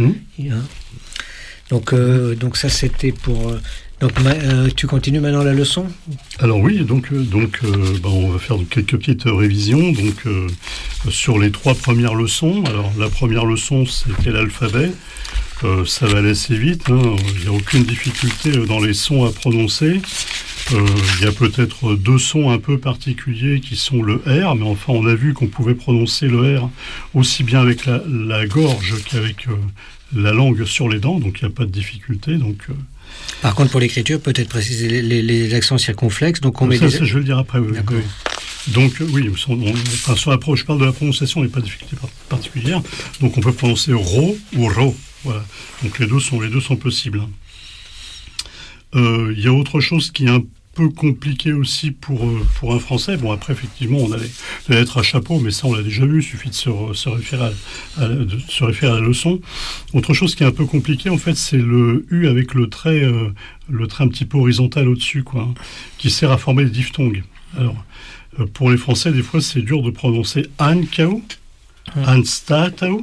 Donc ça c'était pour. Donc, tu continues maintenant la leçon ? Alors oui, donc on va faire quelques petites révisions. Donc, sur les 3 premières leçons. Alors, la première leçon, c'était l'alphabet. Ça va aller assez vite. Hein. Il n'y a aucune difficulté dans les sons à prononcer. Il y a peut-être 2 sons un peu particuliers qui sont le R, mais enfin, on a vu qu'on pouvait prononcer le R aussi bien avec la gorge qu'avec la langue sur les dents. Donc, il n'y a pas de difficulté. Donc... Par contre, pour l'écriture, peut-être préciser les accents circonflexes. Donc ça, je vais le dire après. Oui. D'accord. Donc, oui, sur je parle de la prononciation, il n'y a pas de difficulté particulière. Donc, on peut prononcer ro ou ro. Voilà. Donc, les deux sont possibles. Il y a autre chose qui est un peu compliqué aussi pour un Français. Bon, après, effectivement, on allait être à chapeau, mais ça, on l'a déjà vu. Il suffit de se référer à la leçon. Autre chose qui est un peu compliqué, en fait, c'est le U avec le trait un petit peu horizontal au-dessus, quoi, qui sert à former les diphtongues. Alors, pour les Français, des fois, c'est dur de prononcer ankau, anstatau,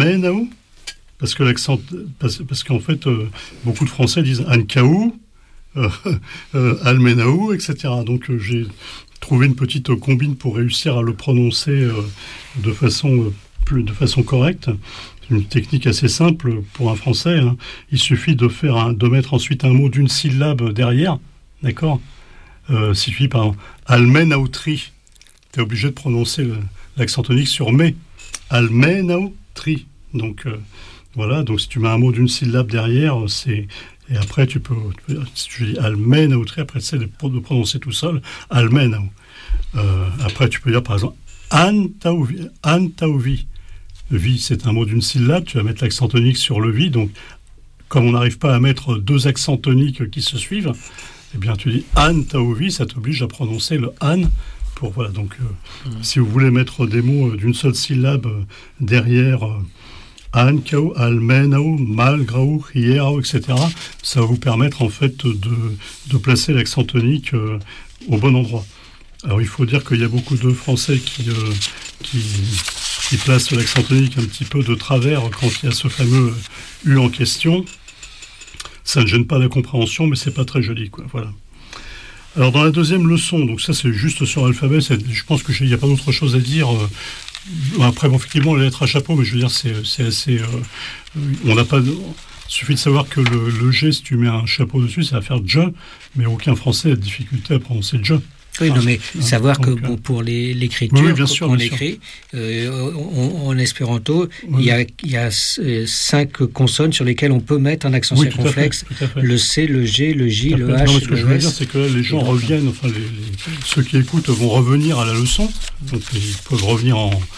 almenau, parce que l'accent, parce qu'en fait, beaucoup de Français disent ankau, Almenaou, etc. Donc j'ai trouvé une petite combine pour réussir à le prononcer de façon correcte. C'est une technique assez simple pour un français. Hein. Il suffit de mettre ensuite un mot d'une syllabe derrière, d'accord, suivi par Almenautri. Tu es obligé de prononcer l'accent tonique sur mais. Almenautri. Donc voilà, donc si tu mets un mot d'une syllabe derrière, et après tu peux, si tu dis Almenautri, après tu sais de prononcer tout seul, Almenau. Après tu peux dire par exemple Antauvi. Vi, c'est un mot d'une syllabe, tu vas mettre l'accent tonique sur le vi, donc comme on n'arrive pas à mettre deux accents toniques qui se suivent, eh bien tu dis Antauvi, ça t'oblige à prononcer le an. Voilà, donc si vous voulez mettre des mots d'une seule syllabe derrière Ankau, Almenau, Malgrau, Hierau, etc., ça va vous permettre en fait de placer l'accent tonique au bon endroit. Alors il faut dire qu'il y a beaucoup de Français qui placent l'accent tonique un petit peu de travers quand il y a ce fameux U en question. Ça ne gêne pas la compréhension, mais c'est pas très joli, quoi. Voilà. Alors dans la deuxième leçon, donc ça c'est juste sur l'alphabet, je pense qu'il n'y a pas d'autre chose à dire. Après, bon, effectivement, les lettres à chapeau, mais je veux dire, c'est assez... on n'a pas... Il suffit de savoir que le G, si tu mets un chapeau dessus, ça va faire je, mais aucun Français a de difficulté à prononcer je. Oui, non, mais savoir que bon, pour l'écriture, oui, quand on écrit, en espéranto, oui. il y a 5 consonnes sur lesquelles on peut mettre un accent circonflexe, le C, le G, le J, le H, non, mais ce que le je veux S. dire, c'est que là, les gens reviennent, enfin, ceux qui écoutent vont revenir à la leçon, donc ils peuvent revenir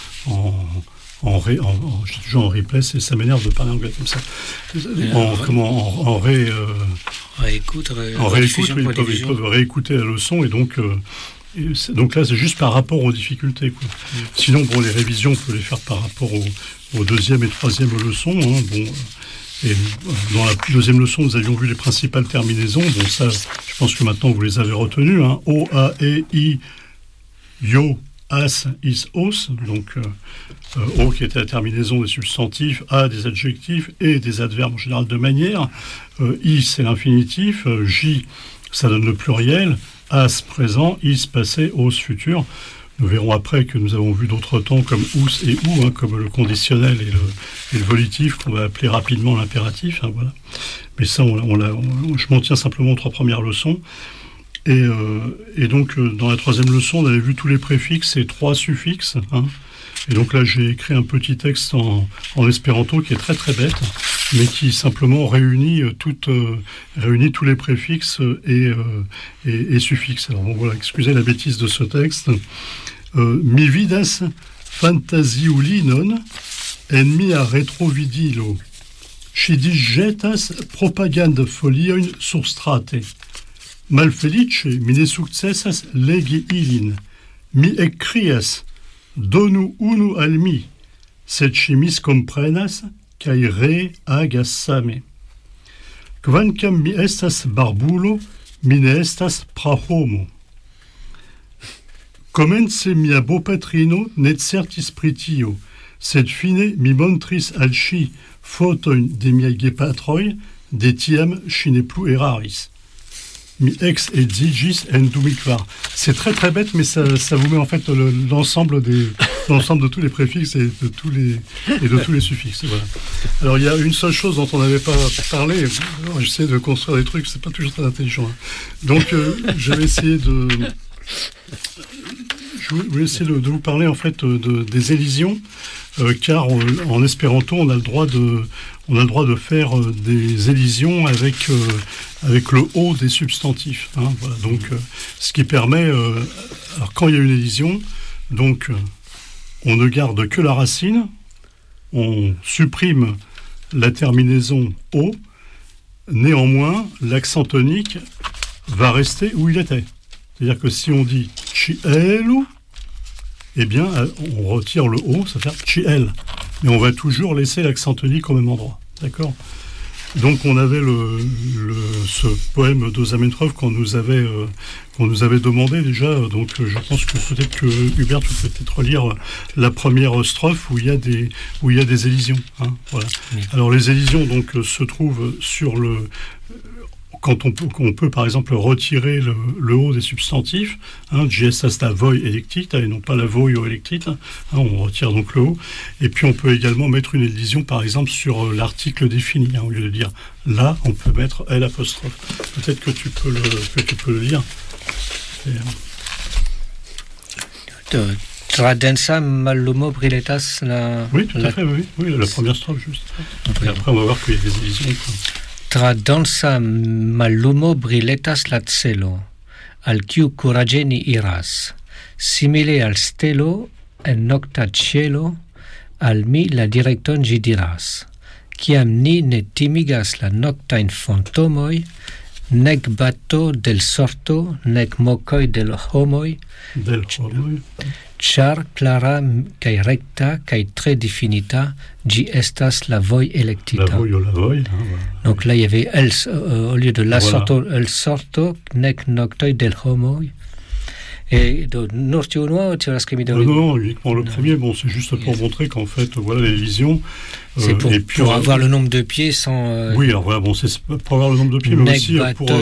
je dis toujours en replay, ça m'énerve de parler anglais comme ça. En réécoute, ils peuvent réécouter la leçon et donc là c'est juste par rapport aux difficultés, quoi. Sinon bon, les révisions on peut les faire par rapport aux deuxième et troisième leçons, hein. Et dans la deuxième leçon nous avions vu les principales terminaisons, bon ça je pense que maintenant vous les avez retenues, hein. O, A, E, I, Yo, As, Is, Os, donc O qui était la terminaison des substantifs, A des adjectifs et des adverbes en général de manière, I c'est l'infinitif, J ça donne le pluriel, As présent, Is passé, Os futur. Nous verrons après que nous avons vu d'autres temps comme Ous et Ou, hein, comme le conditionnel et le volitif qu'on va appeler rapidement l'impératif, hein, voilà. Mais ça je m'en tiens simplement aux 3 premières leçons. Et donc, dans la troisième leçon, on avait vu tous les préfixes et 3 suffixes. Hein. Et donc là, j'ai écrit un petit texte en espéranto qui est très très bête, mais qui simplement réunit tous les préfixes et suffixes. Alors bon, voilà, excusez la bêtise de ce texte. Mi vidas fantasiuli non, en mia retrovidilo, si digetas propaganda folioin surstrate. Malfelice mi ne successas legi ilin, mi ekcrias, donu unu al mi, sed si miscomprenas, kai re agas same. Kvankam mi estas barbulo, mi ne estas prahomo. Comence mia bopatrino ne certis pritio, sed fine mi montris al si fotoin de miai gepatroi, de tiam si ne plus eraris. Mi ex et digis endumiclar. C'est très très bête, mais ça vous met en fait l'ensemble de tous les préfixes et de tous les suffixes. Voilà. Alors il y a une seule chose dont on n'avait pas parlé. J'essaie de construire des trucs, c'est pas toujours très intelligent. Hein. Donc je vais essayer de vous parler en fait des élisions, car en espéranto on a le droit de faire des élisions avec le haut des substantifs. Hein, voilà, donc, ce qui permet... alors, quand il y a une élision, donc, on ne garde que la racine, on supprime la terminaison « o », néanmoins, l'accent tonique va rester où il était. C'est-à-dire que si on dit « chielu », eh bien, on retire le « o », ça fait « chiel ». Mais on va toujours laisser l'accent tonique au même endroit. D'accord ? Donc on avait ce poème de Zamenhof qu'on nous avait demandé déjà. Donc je pense que peut-être que Hubert, tu peux peut-être relire la première strophe où il y a des élisions. Hein, voilà. Oui. Alors les élisions donc se trouvent quand on peut par exemple retirer le haut des substantifs, Ĝi estas la voi elektita et non pas la vojo elektita, on retire donc le haut, et puis on peut également mettre une élision par exemple sur l'article défini, au lieu de dire là, on peut mettre L'. Peut-être que tu peux le lire. Tra densa mallumo briletas la... Oui, tout à fait, oui, la première strophe juste. Et après, on va voir qu'il y a des élisions. Tra densa mallumo briletas la celo, al kiu kuraĝe ni iras, simile al stelo en nokta ĉielo, al mi la direkton ĝi diras. Kiam ni ne timigas la noktajn fantomoj, nek bato del sorto, nek mokoj del homoj, ĉar clara kaj recta kaj tre definita, ĝi estas la voi elektita. La vojo, la voi. Donc là, il y avait au lieu de la sorto, el sorto, nek noctoi del homoi. Et de Nortiunois, tu as scrit non, uniquement le premier. Bon, c'est juste pour montrer qu'en fait, voilà l'élision. C'est pour avoir le nombre de pieds sans. Oui, alors voilà, bon, c'est pour avoir le nombre de pieds, mais aussi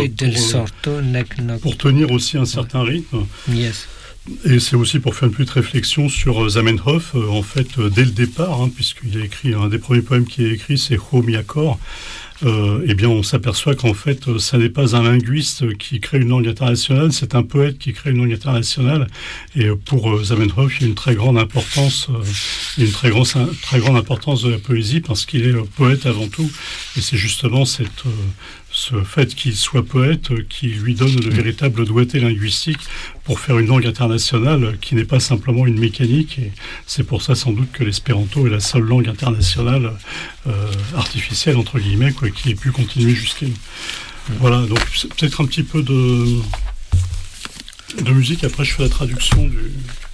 pour tenir aussi un certain rythme. Yes. Et c'est aussi pour faire une petite réflexion sur Zamenhof, en fait, dès le départ, puisqu'il a écrit, un des premiers poèmes qu'il a écrit, c'est Homiakor. Eh bien, on s'aperçoit qu'en fait, ça n'est pas un linguiste qui crée une langue internationale, c'est un poète qui crée une langue internationale. Et pour Zamenhof, il y a une très grande importance, une très grande importance de la poésie, parce qu'il est poète avant tout. Et c'est justement ce fait qu'il soit poète qui lui donne de véritables doigtés linguistiques pour faire une langue internationale qui n'est pas simplement une mécanique. Et c'est pour ça sans doute que l'espéranto est la seule langue internationale artificielle, entre guillemets, qui ait pu continuer jusqu'à nous. Voilà, donc c'est peut-être un petit peu de musique, après je fais la traduction du...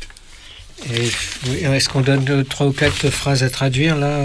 Est-ce qu'on donne 3 ou 4 phrases à traduire là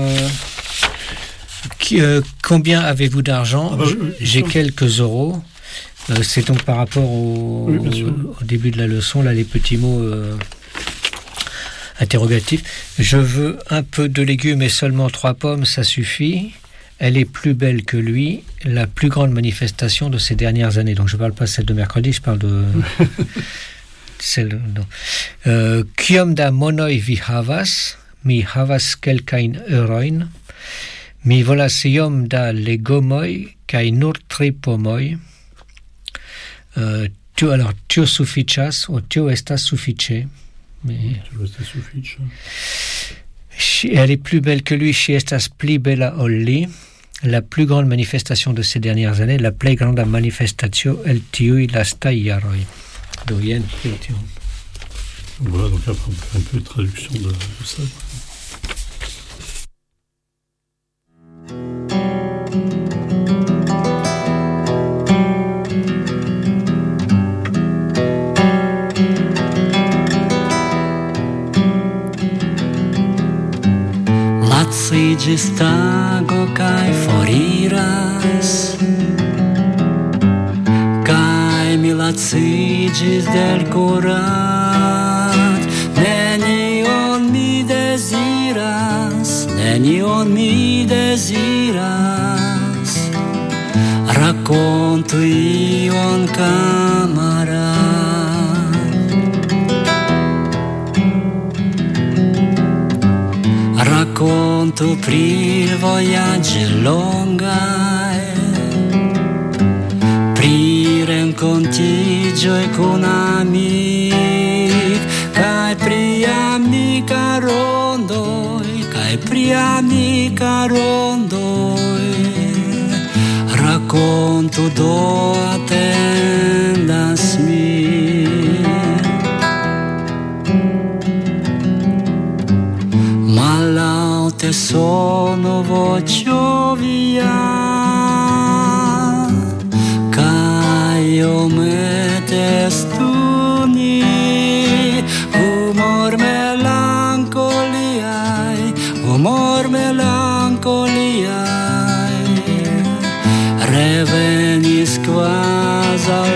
combien avez-vous d'argent? J'ai quelques euros. C'est donc par rapport au début de la leçon, là, les petits mots interrogatifs. Je veux un peu de légumes et seulement 3 pommes, ça suffit. Elle est plus belle que lui, la plus grande manifestation de ces dernières années. Donc je ne parle pas de celle de mercredi, je parle de... celle... Kiom da monoj vi havas? Mi havas kelkajn eurojn. Mi volas iom da legomoj kaj nur 3 pomoj. Tio sufiĉas, o tio estas sufiĉe. Elle est plus belle que lui, ŝi estas pli bela ol li. La plus grande manifestation de ces dernières années, la plej granda manifestacio el tiuj lastaj jaroj. Do jen tio. Voilà, donc après on fait un peu de traduction de ça. Laciĝis tago kaj foriras, kaj mi laciĝis del kurat. Nenion mi deziras, rakontu ion, kamarad. Rakontu pri vojaĝoj longaj, pri renkontiĝoj kun amik, kaj pri amika rondoj, rakontu do atendas min. Malaŭte sono voĉo via, kaj iomete stuni, humor melankoliaj, revenis kvazaŭ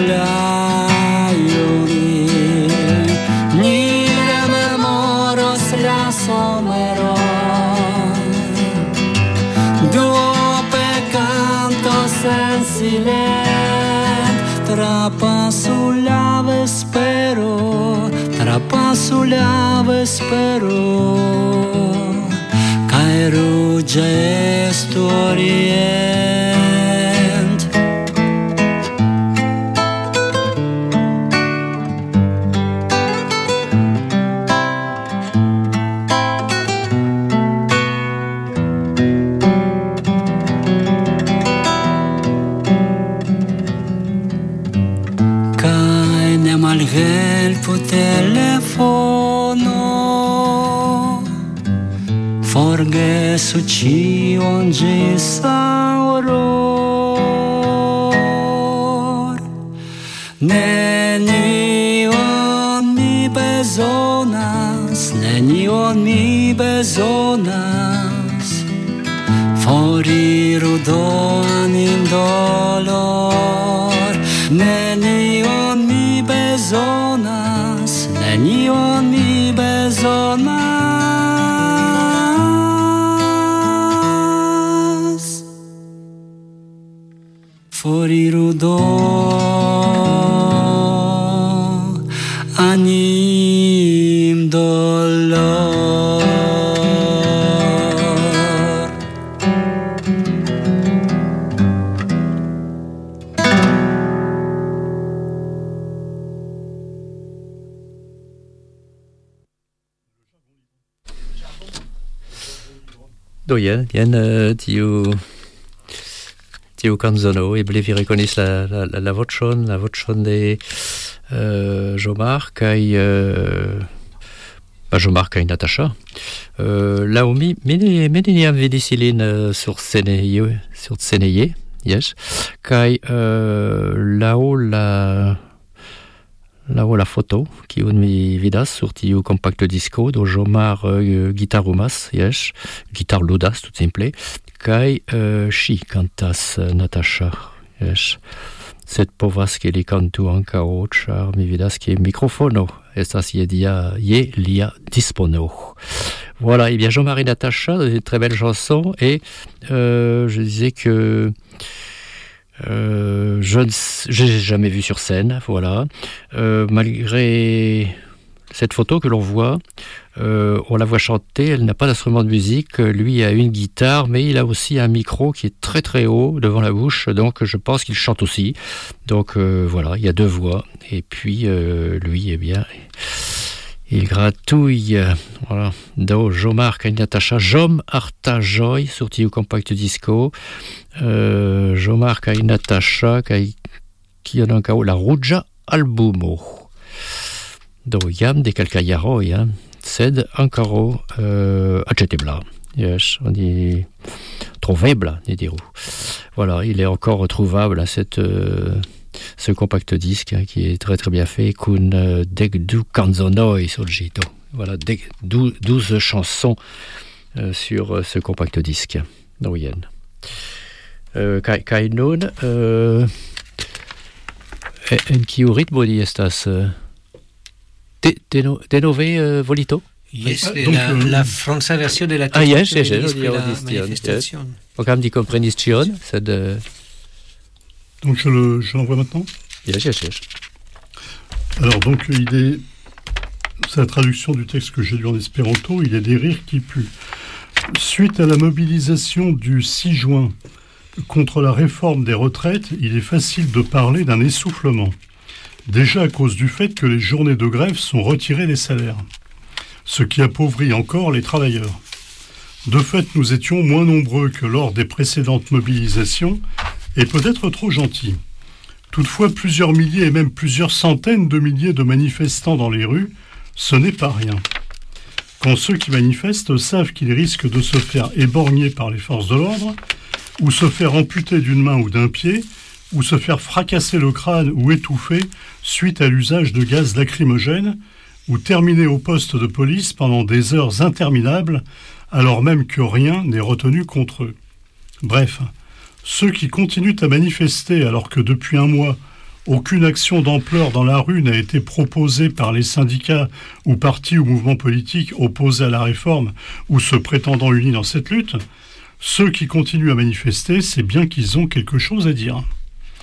lajoni. Ni rememoros la someron, duope kantos en silento. trapasul vespero, cae rugia est orient. Cae ne malgel po telefono, forgesu cion gis auror. Nenion mi bezonas, foriru do anim dolor. Nenion mi bezonas, foriru do anim dolor. Do jen tiu canzono e blevi rekonis la voĉon de Jomar kaj Jomar kaj Natasha. Laŭ mi neniam vidis ilin sursceneje, jes, kaj laŭ la foto kiun mi vidas sur tiu kompakto disko do Jomar gitarumas, jes, gitarludas tutsimple, kaj ŝi kantas Natasha, jes. Sed povas ke li kantu ankaŭ, ĉar mi vidas ke mikrofono estas je lia dispono. Voilà, et bien Jean-Marie Natasha, une très belle chanson, et je disais que je n'ai jamais vu sur scène, voilà. Malgré cette photo que l'on voit, on la voit chanter, elle n'a pas d'instrument de musique, lui a une guitare, mais il a aussi un micro qui est très très haut devant la bouche, donc je pense qu'il chante aussi. Donc voilà, il y a deux voix, et puis lui, eh bien, il gratouille, voilà, do Jomar kaj Natasha, Jom arta joy sur tiu compact disco, Jomar kaj Natasha kaj kion ankaŭ la ruĝa albumo. Do jam de kelkaj jaroj, sed ankoraŭ aĉetebla. Yes, on dit trouvable, ni diru. Voilà, il est encore retrouvable, ce compact disque qui est très très bien fait, kun dek du canzonoi sur le gito. Voilà, 12 chansons sur ce compact disque. Do jen. Kaj nun en kiu ritmo li estas denove volito? Yes, la franca version de la manifestation. Okam di komprenis ĉion, sed donc je l'envoie maintenant. Yes. Alors donc c'est la traduction du texte que j'ai lu en espéranto. Il y a des rires qui puent. Suite à la mobilisation du 6 juin contre la réforme des retraites, il est facile de parler d'un essoufflement. Déjà à cause du fait que les journées de grève sont retirées des salaires, ce qui appauvrit encore les travailleurs. De fait, nous étions moins nombreux que lors des précédentes mobilisations, et peut-être trop gentils. Toutefois, plusieurs milliers et même plusieurs centaines de milliers de manifestants dans les rues, ce n'est pas rien. Quand ceux qui manifestent savent qu'ils risquent de se faire éborgner par les forces de l'ordre, ou se faire amputer d'une main ou d'un pied, ou se faire fracasser le crâne ou étouffer suite à l'usage de gaz lacrymogène, ou terminer au poste de police pendant des heures interminables, alors même que rien n'est retenu contre eux. Bref, ceux qui continuent à manifester alors que depuis un mois, aucune action d'ampleur dans la rue n'a été proposée par les syndicats ou partis ou mouvements politiques opposés à la réforme ou se prétendant unis dans cette lutte, ceux qui continuent à manifester, c'est bien qu'ils ont quelque chose à dire.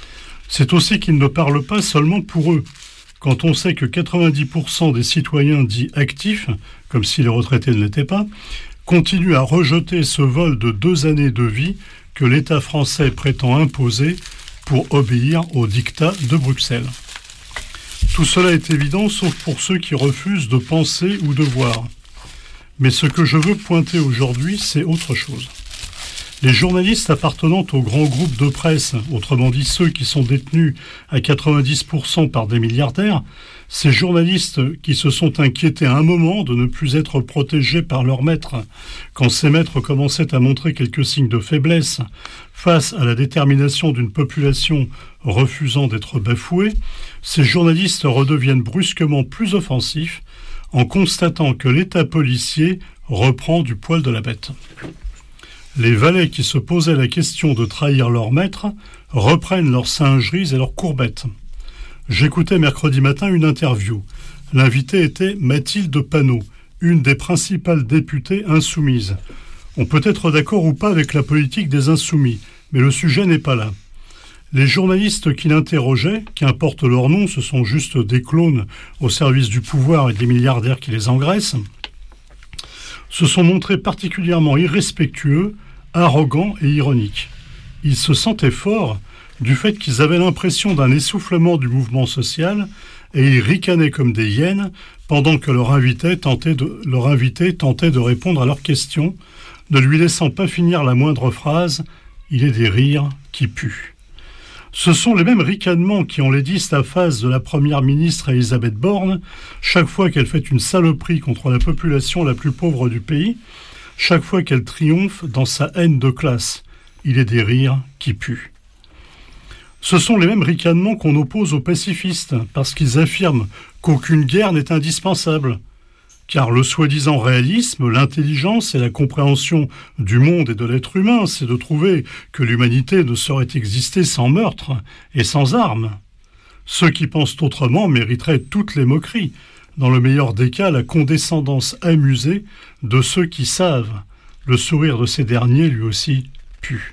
C'est aussi qu'ils ne parlent pas seulement pour eux. Quand on sait que 90% des citoyens dits actifs, comme si les retraités ne l'étaient pas, continuent à rejeter ce vol de 2 années de vie que l'État français prétend imposer pour obéir aux dictats de Bruxelles. Tout cela est évident, sauf pour ceux qui refusent de penser ou de voir. Mais ce que je veux pointer aujourd'hui, c'est autre chose. Les journalistes appartenant aux grands groupes de presse, autrement dit ceux qui sont détenus à 90% par des milliardaires, ces journalistes qui se sont inquiétés à un moment de ne plus être protégés par leurs maîtres, quand ces maîtres commençaient à montrer quelques signes de faiblesse face à la détermination d'une population refusant d'être bafouée, ces journalistes redeviennent brusquement plus offensifs en constatant que l'État policier reprend du poil de la bête. Les valets qui se posaient la question de trahir leur maître reprennent leurs singeries et leurs courbettes. J'écoutais mercredi matin une interview. L'invitée était Mathilde Panot, une des principales députées insoumises. On peut être d'accord ou pas avec la politique des insoumis, mais le sujet n'est pas là. Les journalistes qui l'interrogeaient, qu'importe leur nom, ce sont juste des clones au service du pouvoir et des milliardaires qui les engraissent, se sont montrés particulièrement irrespectueux, arrogants et ironiques. Ils se sentaient forts du fait qu'ils avaient l'impression d'un essoufflement du mouvement social et ils ricanaient comme des hyènes pendant que leur invité tentait de répondre à leurs questions, ne lui laissant pas finir la moindre phrase « Il est des rires qui puent ». Ce sont les mêmes ricanements qui enlaidissent la face de la première ministre Elisabeth Borne chaque fois qu'elle fait une saloperie contre la population la plus pauvre du pays, chaque fois qu'elle triomphe dans sa haine de classe. Il est des rires qui puent. Ce sont les mêmes ricanements qu'on oppose aux pacifistes, parce qu'ils affirment qu'aucune guerre n'est indispensable. Car le soi-disant réalisme, l'intelligence et la compréhension du monde et de l'être humain, c'est de trouver que l'humanité ne saurait exister sans meurtre et sans armes. Ceux qui pensent autrement mériteraient toutes les moqueries, dans le meilleur des cas la condescendance amusée de ceux qui savent. Le sourire de ces derniers, lui aussi, pue.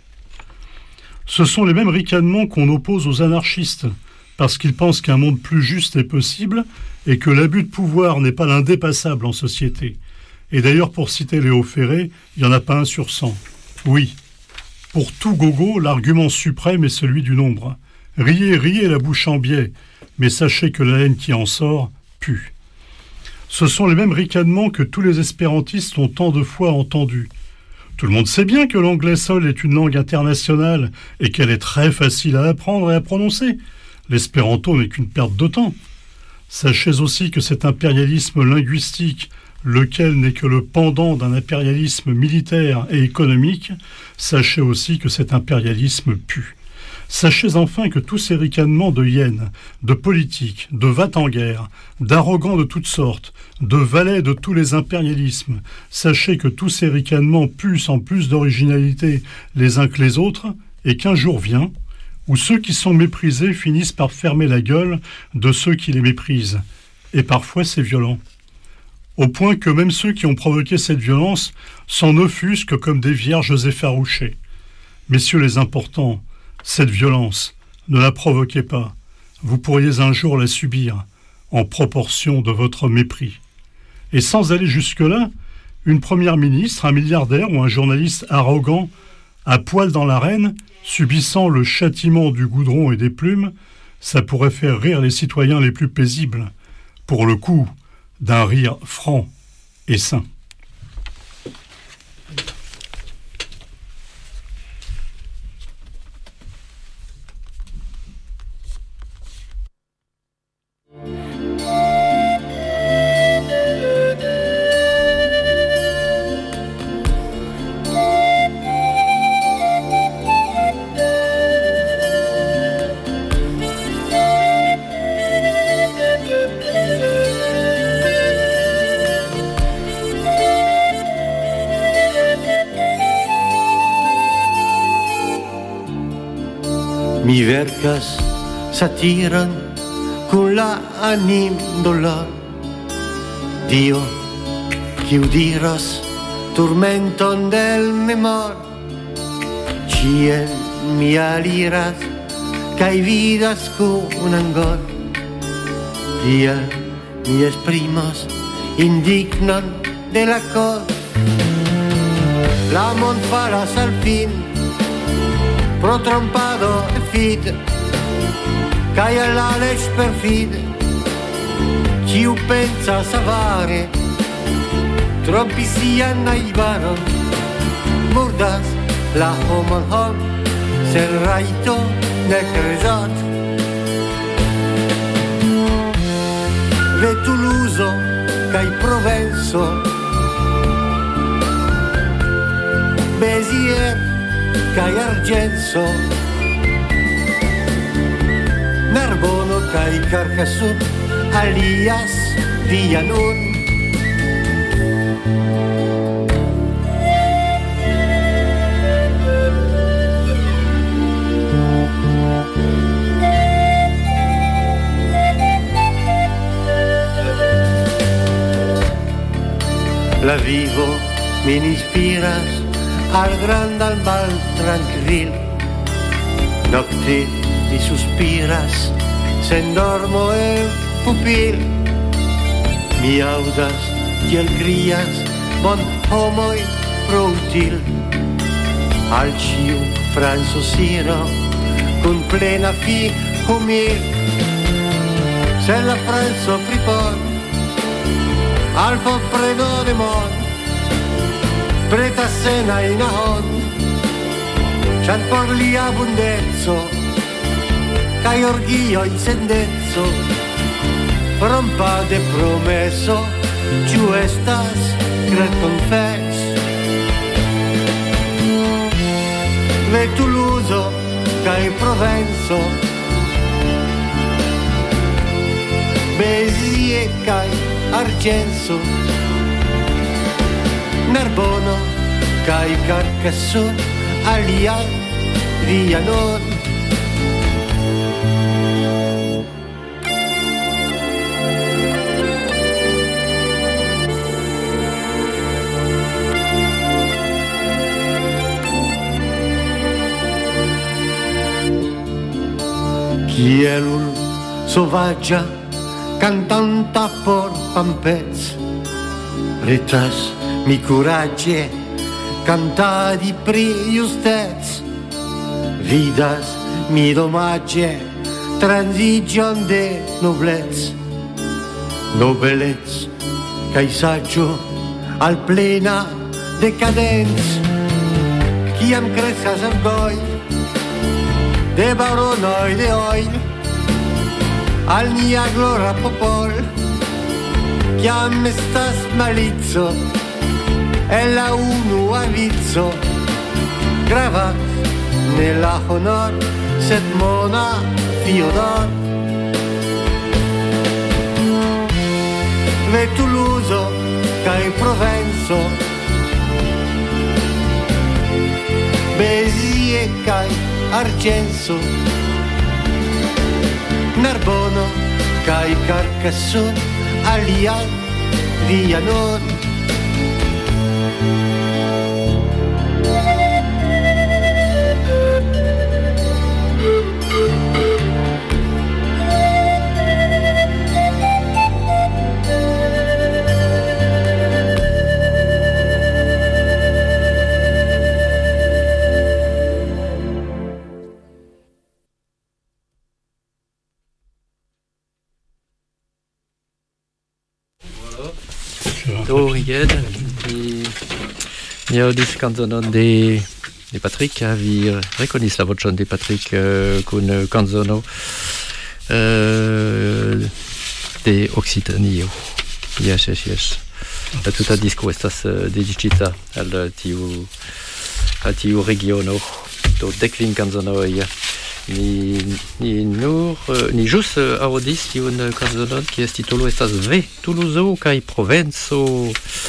Ce sont les mêmes ricanements qu'on oppose aux anarchistes, parce qu'ils pensent qu'un monde plus juste est possible et que l'abus de pouvoir n'est pas l'indépassable en société. Et d'ailleurs, pour citer Léo Ferré, il n'y en a pas un sur 100. Oui, pour tout gogo, l'argument suprême est celui du nombre. Riez, riez la bouche en biais, mais sachez que la haine qui en sort pue. Ce sont les mêmes ricanements que tous les espérantistes ont tant de fois entendus. Tout le monde sait bien que l'anglais seul est une langue internationale et qu'elle est très facile à apprendre et à prononcer. L'espéranto n'est qu'une perte de temps. Sachez aussi que cet impérialisme linguistique, lequel n'est que le pendant d'un impérialisme militaire et économique, sachez aussi que cet impérialisme pue. Sachez enfin que tous ces ricanements de hyènes, de politiques, de va-t-en-guerre, d'arrogants de toutes sortes, de valets de tous les impérialismes, sachez que tous ces ricanements puent sans plus d'originalité les uns que les autres, et qu'un jour vient où ceux qui sont méprisés finissent par fermer la gueule de ceux qui les méprisent. Et parfois c'est violent. Au point que même ceux qui ont provoqué cette violence s'en offusquent comme des vierges effarouchées. Messieurs les importants, cette violence, ne la provoquez pas. Vous pourriez un jour la subir, en proportion de votre mépris. Et sans aller jusque-là, une première ministre, un milliardaire ou un journaliste arrogant, à poil dans l'arène, subissant le châtiment du goudron et des plumes, ça pourrait faire rire les citoyens les plus paisibles, pour le coup d'un rire franc et sain. Mi vercas s'attiran con la anim dolor. Dio, qui udiras turmenton del memor, cien mi aliras Kai vidas con angol Dia mis primos indignan de la cor La mon faras al fin Pro trompado e fid Kai all'alex perfid Ciu pensa savare Troppi sian naivaro Murdas la homon hom Ser raito ne crezat Ve Toulouse Kai Provenzo Béziers Kai Argenzo Narbonne Kai Carcassonne alias Villanon La vivo, mi inspiras al gran al mal tranquil Nocte mi suspiras, sen dormo el pupil Mi audas, tiel crias, bon homoi proutil Al ciu franzo siro, con plena fi humil Se la franzo fripon Al preno de mon Preta sena in ahon C'han por li abundezzo Kai orghio incendezzo Rompa de promesso Ciu estas gran confes Ve Toulouse Kai Provenzo Béziers Kai Argenzo Narbonne Kai Carcassonne alias Villanon Chielul sovaggia cantanta por pampez Ritas mi courage canta di pri justez Vidas mi domage transigion de noblez Nobelez kai saggio al plena decadence Chiam crescas orgoi de baronoi de oil Al nia glora popol Chiam estas malizzo E la unu avizzo Gravat nella honor Sed mona fiodor Ve Toulouse Kai Provenzo Béziers Kai Argenzo Narbonne Kai Carcassonne alias Villanon Il y a des canzoni de Patrick, vi reconnaissez la voce de Patrick con canzono de Occitanie. Yes. Tutta disco estas dedicita al tiu regiono. Do dekvin canzonoj. Ni jus audis tiun canzonon kies titolo estas Ve Toulouse kaj Provenzo.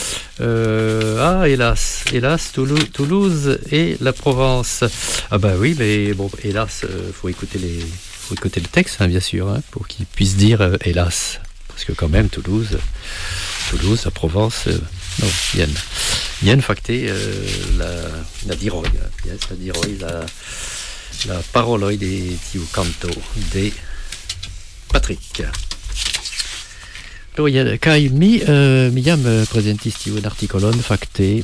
Hélas, Toulouse et la Provence. Ah bah oui, mais bon, hélas, faut écouter le texte, hein, bien sûr, hein, pour qu'il puisse dire hélas, parce que quand même Toulouse, la Provence, non, Yen facté la Diroy, yes, la Diroy, la parole di tiu canto de Patrick. Allora, kai mi jam presentis tiu un artikolon fakte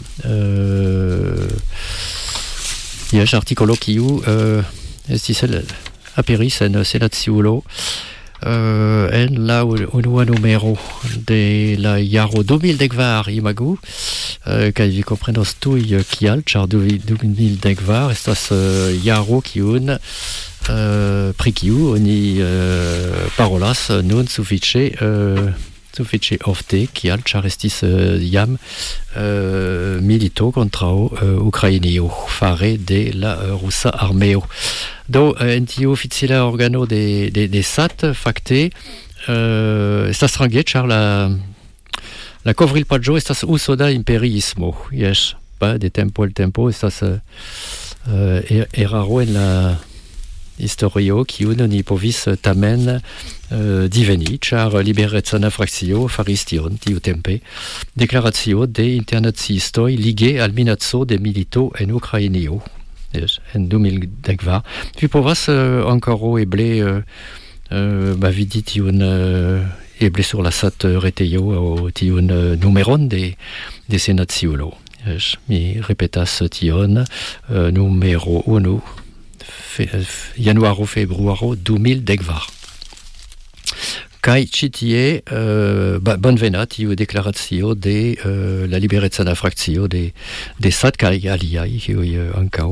jes artikolo kiu estis aperis en Senaciulo en la unua numero de la jaro 2010 imagu kaj vi komprenos tuj kial, ĉar 2010 estas jaro kiun pri kiu oni parolas nun sufiĉe ofte, kial, ĉar estis jam milito kontraŭ Ukrainio fare de la rusa armeo. Do en tiu oficiala organo de SAT fakte estas strange, ĉar la kovrilpaĝo estas uso da imperiismo. Jes, de tempo al tempo estas eraro en la historio kiun oni povis tamen diveni, ĉar liberecana frakcio faris tion tiutempe. Deklaracio de internaciistoj lige al minaco de milito en Ukrainio. En 2010. Vi povas ankoraŭ eble vidi tiun eble sur la SAT retejo aŭ tiun numeron de Senaciulo. Mi ripetas tion, numero 1 januaro februaro 2010. Kai ĉi tie bonvena tiu deklaracio de la liberecana frakcio de SAT kaj aliaj, kiuj ankaŭ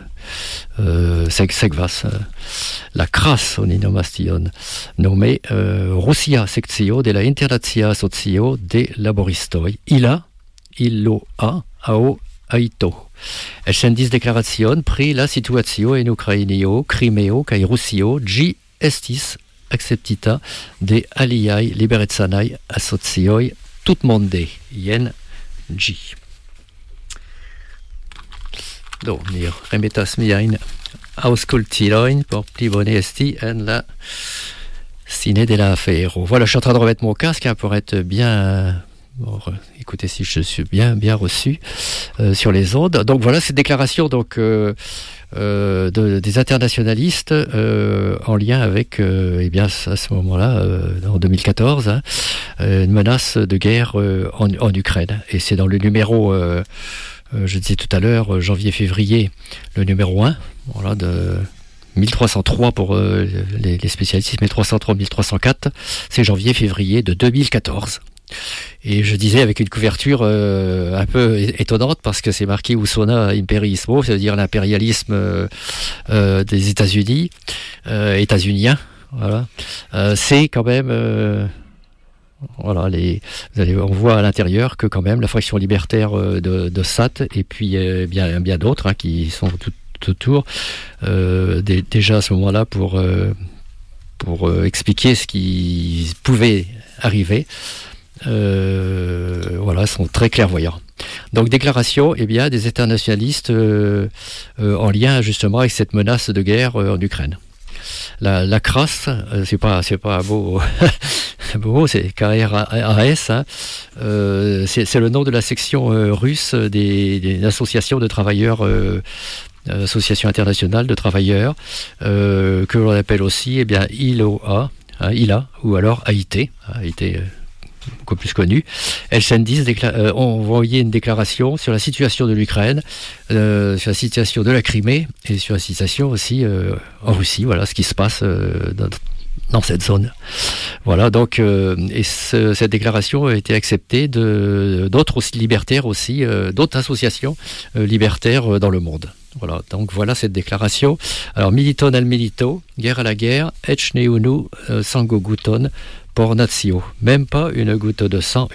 sekvas la KRAS, oni nomas tion, nome Rusia sekcio de la Internacia Asocio de Laboristoj, ILO-A aŭ AITO. Elsendis deklaracion pri la situacio en Ukrainio, Krimeo kaj Rusio. Ĝi estis acceptita de aliaj liberecanaj asocioj tutmonde. Jen ĝi. Do, mi remetas miajn aŭskultilojn por pli bone esti en la ciné de la afero. Voilà, je suis en train de remettre mon casque pour être bien... Bon, écoutez si je suis bien reçu sur les ondes. Donc voilà cette déclaration donc des internationalistes en lien avec eh bien à ce moment-là en 2014 une menace de guerre en Ukraine. Et c'est dans le numéro je disais tout à l'heure janvier-février, le numéro 1, voilà, de 1303 pour les spécialistes, 1303-1304, c'est janvier-février de 2014. Et je disais avec une couverture un peu étonnante parce que c'est marqué Usona Imperiismo, ça veut dire l'impérialisme des États-Unis, états-uniens. Voilà. C'est quand même voilà, on voit à l'intérieur que quand même la fraction libertaire de SAT et puis bien d'autres qui sont tout autour déjà à ce moment-là pour expliquer ce qui pouvait arriver. Voilà, sont très clairvoyants. Donc déclaration des internationalistes en lien justement avec cette menace de guerre en Ukraine. La KRAS, c'est pas un beau mot, c'est KRAS, c'est le nom de la section russe des associations de travailleurs, association internationale de travailleurs, que l'on appelle aussi ILO-A, ILA ou alors AIT, beaucoup plus connu. Elsendis ont envoyé une déclaration sur la situation de l'Ukraine, sur la situation de la Crimée et sur la situation aussi en Russie, voilà ce qui se passe dans cette zone. Voilà, donc cette déclaration a été acceptée d'autres aussi libertaires aussi, d'autres associations libertaires dans le monde. Voilà, donc voilà cette déclaration. Alors, militon al milito, guerre à la guerre, ech neunu sango guton por natio. Même pas une goutte de sang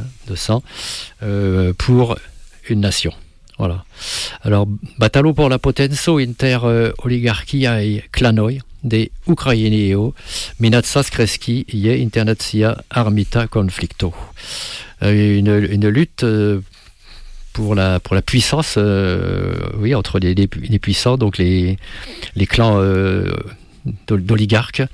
pour une nation. Voilà. Alors, batalo pour la potenzo inter oligarchiae clanoi de Ukraineo, minatsas kreski ie internatia armita conflicto. Une lutte pour la puissance, oui, entre les puissants, donc les clans d'oligarques,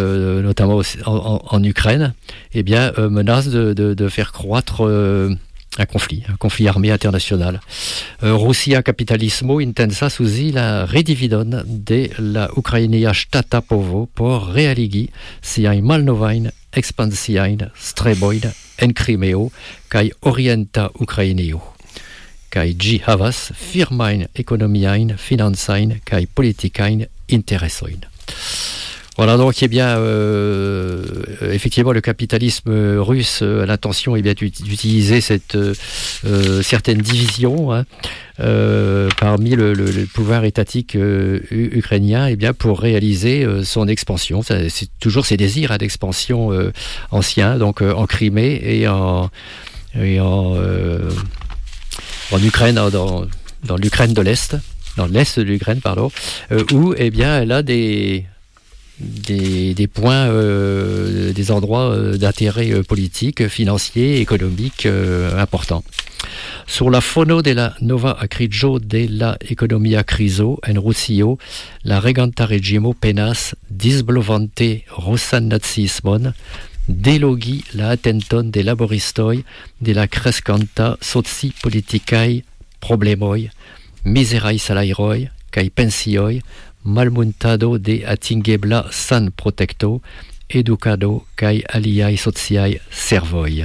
notamment en Ukraine, menace de faire croître un conflit armé international. Russia capitalismo intensa suzi la redividon de la Ukrainia štata povo por realigi siajn malnovajn ekspansiajn strebojn en Crimeo kaj orienta Ukrainio. Kaj ĝi havas firmajn ekonomiajn, financajn kaj politikajn interesojn. Voilà, donc, effectivement, le capitalisme russe a l'intention d'utiliser cette certaine division parmi le pouvoir étatique ukrainien pour réaliser son expansion. C'est toujours ses désirs d'expansion anciens, donc en Crimée et en Ukraine, dans l'Ukraine de l'Est, dans l'Est de l'Ukraine, pardon, où elle a des points, des endroits d'intérêt politique, financier, économique importants. Sur la fono de la nova acriggio de la economia criso en Rusio, la reganta regimo penas disblovante russan nazismon, delogi la attenton de laboristoi de la crescanta soci politicae problemoi, miserai salairoi, kai pensioi, malmuntado de atingebla san protecto, educado kai aliai sociai servoi.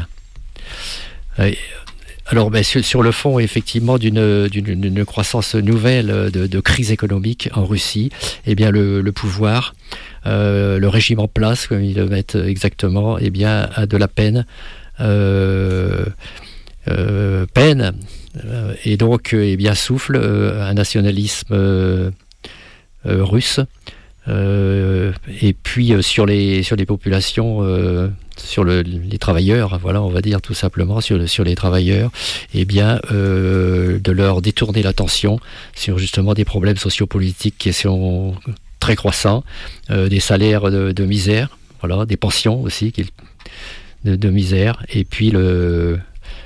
Alors, sur le fond, effectivement, d'une croissance nouvelle de crise économique en Russie, le pouvoir, le régime en place, comme ils le mettent exactement, a de la peine, et donc, souffle un nationalisme russe, et puis sur les populations, sur les travailleurs, voilà, on va dire tout simplement sur les travailleurs, de leur détourner l'attention sur justement des problèmes sociopolitiques qui sont très croissants, des salaires de misère, voilà, des pensions aussi de misère, et puis le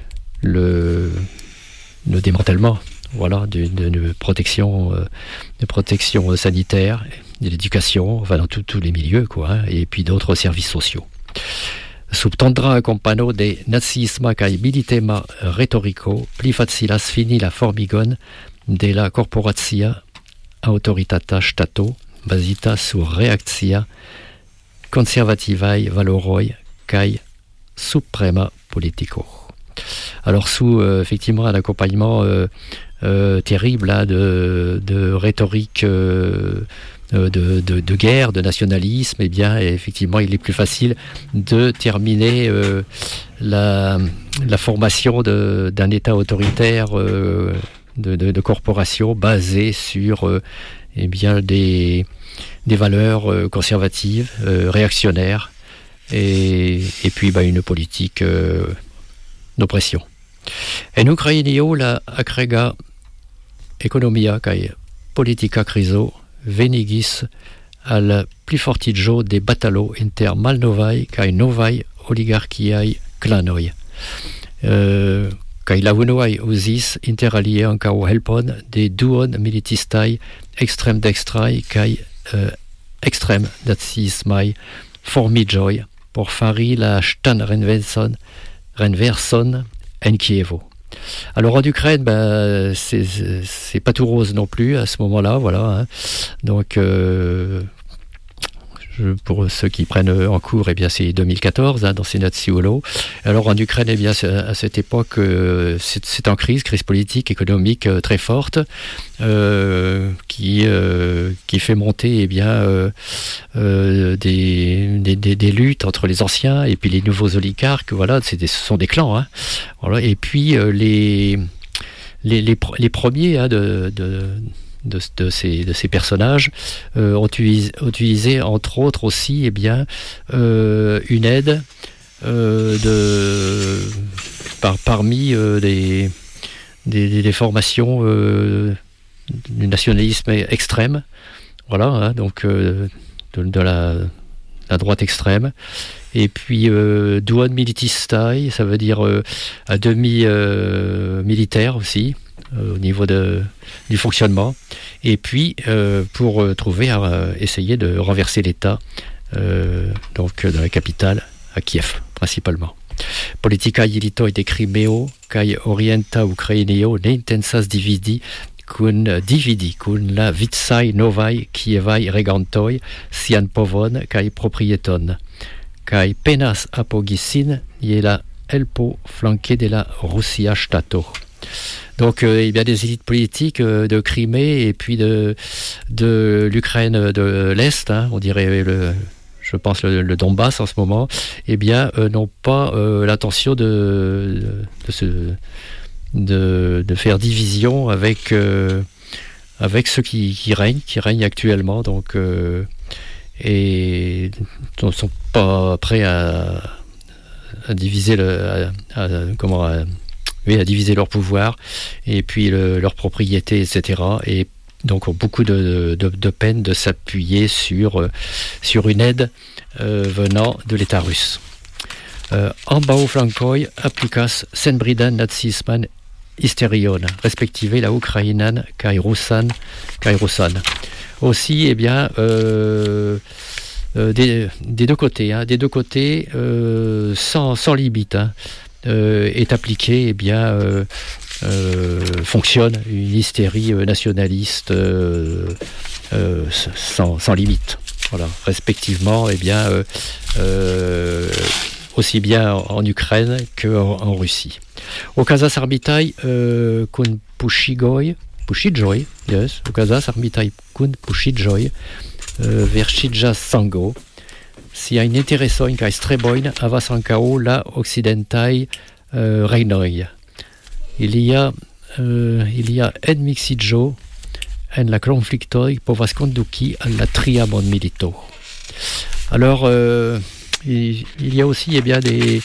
démantèlement, voilà, de protection sanitaire, de l'éducation, enfin dans tous les milieux, quoi, et puis d'autres services sociaux. Subtendra accompagno de nazisma kai militema retorico pli facilas fini la formigon de la corporatia autoritata stato basita sur reactia conservativae valoroi kai suprema politico. Alors sous effectivement un accompagnement terrible de rhétorique de guerre, de nationalisme, effectivement, il est plus facile de terminer la formation d'un État autoritaire de corporation basée sur des valeurs conservatives, réactionnaires, et puis une politique d'oppression. En Ukrainio la agrega economia kai politica criso venigis al pli fortigio de batalo inter malnovai kai novai oligarchiai clanoi. Kai la unuai usis inter alie ankaŭ helpon de duon militistai extrem dextrai kai extrem nazismai formigioi por fari la stan renverson en Kievo. Alors en Ukraine, c'est pas tout rose non plus à ce moment-là, voilà. Donc pour ceux qui prennent en cours, c'est 2014 dans ces Natsiolo. Alors en Ukraine, à cette époque, c'est en crise politique, économique très forte, qui fait monter des luttes entre les anciens et puis les nouveaux oligarques. Voilà, ce sont des clans. Voilà, et puis les premiers de ces personnages ont utilisé entre autres aussi une aide parmi des formations du nationalisme extrême, voilà, donc de la droite extrême, et puis duon militistai, ça veut dire à demi militaire aussi, au niveau du fonctionnement, et puis pour essayer de renverser l'État, donc dans la capitale, à Kiev principalement. Politica ilitoi de crimeo kai orienta Ucraineo ne intensas dividi kun la vitsai novai kievai regantoi sian povon kai proprieton kai penas apogisin la elpo flanqué de la Russia Stato. Donc il y a des élites politiques de Crimée et puis de l'Ukraine de l'Est, hein, on dirait je pense le Donbass en ce moment, n'ont pas l'intention de faire division avec ceux qui règnent actuellement, donc et ne sont pas prêts à diviser à diviser leur pouvoir et puis leur propriété, etc. Et donc ont beaucoup de peine de s'appuyer sur une aide venant de l'État russe. Ambao flankoi applicas senbridan nazisman hysterion, respective la Ukrainan kai Russan. Aussi, des deux côtés, sans limite, hein, est appliquée, fonctionne une hystérie nationaliste sans limite. Voilà, respectivement, aussi bien en Ukraine qu'en Russie. Okazas armitai kun pushidjoi, yes, okazas armitai kun pushidjoi, verchidja sango, si ein interesoin kai streboin avas ancao la occidentai reinoi. Il y a enmixidjo en la conflictoi povas conduci à la triamon milito. Alors, il y a aussi des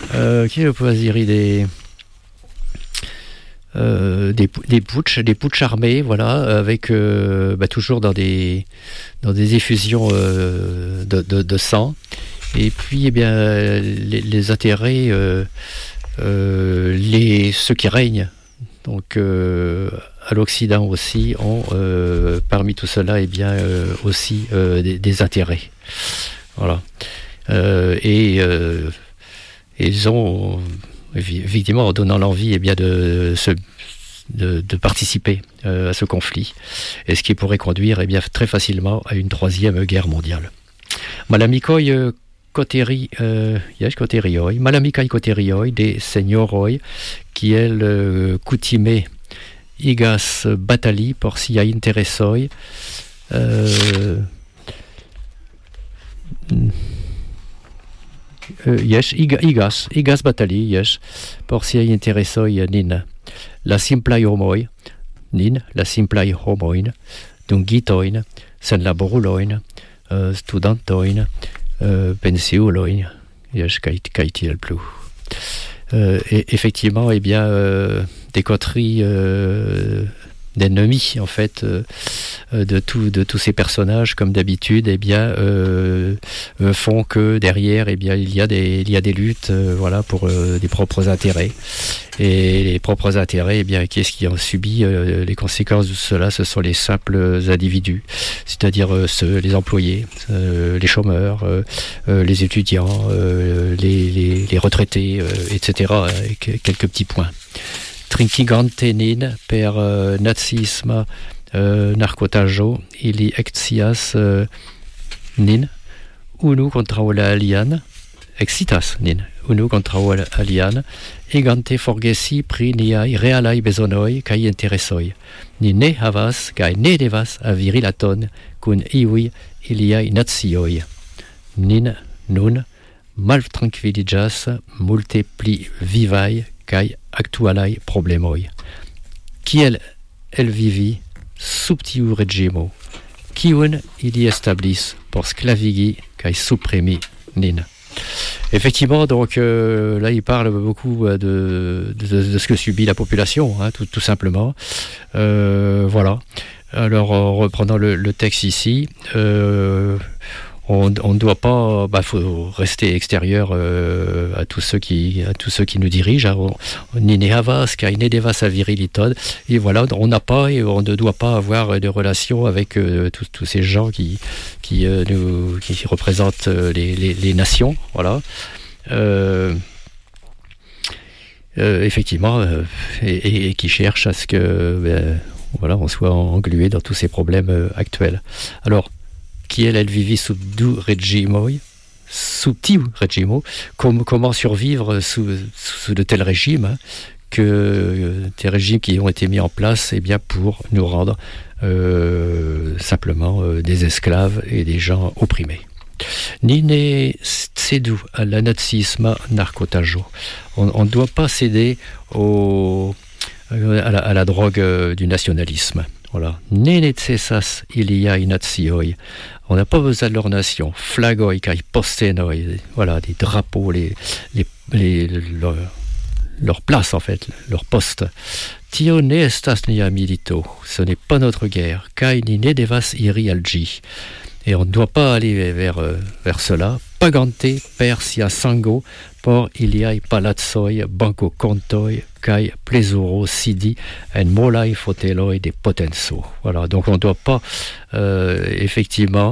putsch armés, voilà, avec toujours dans des effusions de sang, et puis les intérêts, ceux qui règnent, donc à l'Occident aussi, ont parmi tout cela aussi des intérêts, voilà. Et ils ont effectivement, en donnant l'envie de participer à ce conflit, et ce qui pourrait conduire très facilement à une troisième guerre mondiale. Malamikoi koterioi, malamikai koterioi de senioroi, qui el coutume igas batali por sia interesoi, igas batali, yes, por siaj interesoj nin la simplaj homoj, dungitojn, senlaborulojn, studantojn, pensiulojn, yes, kaj tiel plu. Et effectivement, des coteries d'ennemis, en fait, de tous ces personnages, comme d'habitude, font que derrière, il y a des luttes, voilà, pour des propres intérêts. Et les propres intérêts, qu'est-ce qui en subit les conséquences de cela? Ce sont les simples individus, c'est-à-dire les employés, les chômeurs, les étudiants, les retraités, etc. Avec quelques petits points. Trinkigante nin per nazisma narcotajo ili ectias nin unu kontraŭ la alian, excitas nin unu kontraŭ la alian, egante forgesi pri niaj realaj bezonoj kaj interesoj. Ni ne havas kaj ne devas aviri laton kun iuj iliaj nacioj. Nin nun maltrankviliĝas multe pli vivaj kaj actualaj problemoj. Kiel elvivi sub tiu reĝimo, kiun ili establis por sklavigi kaj suppremi nin. Effectivement, donc là il parle beaucoup de ce que subit la population, hein, tout simplement. Voilà. Alors en reprenant le texte ici, on ne doit pas, faut rester extérieur à tous ceux qui nous dirigent. Ni ne havas kaj ne devas aviri liton. Et voilà, on n'a pas et on ne doit pas avoir de relation avec tous ces gens qui représentent les nations. Voilà. effectivement, et qui cherche à ce que on soit englué dans tous ces problèmes actuels. Alors, qui elle vivi sous du regimo, sous tiu regimo, comment survivre sous de tels régimes, que des régimes qui ont été mis en place pour nous rendre simplement des esclaves et des gens opprimés. Ni ne cédu à l'anatisme narcotajo. On ne doit pas céder à la drogue du nationalisme. Voilà. Ne necessas ilia nazioi. On n'a pas besoin de leur nation. Flagoi kai postenoi. Voilà, des drapeaux, leur place en fait, leur poste. Tio ne estas nia milito. Ce n'est pas notre guerre. Kai ni ne devas iri algi. Et on ne doit pas aller vers cela. Pagante per sia sango por iliai palazzoi banco contoi kai plesuro sidi en molai foteloi de potenso. Voilà, donc on ne doit pas effectivement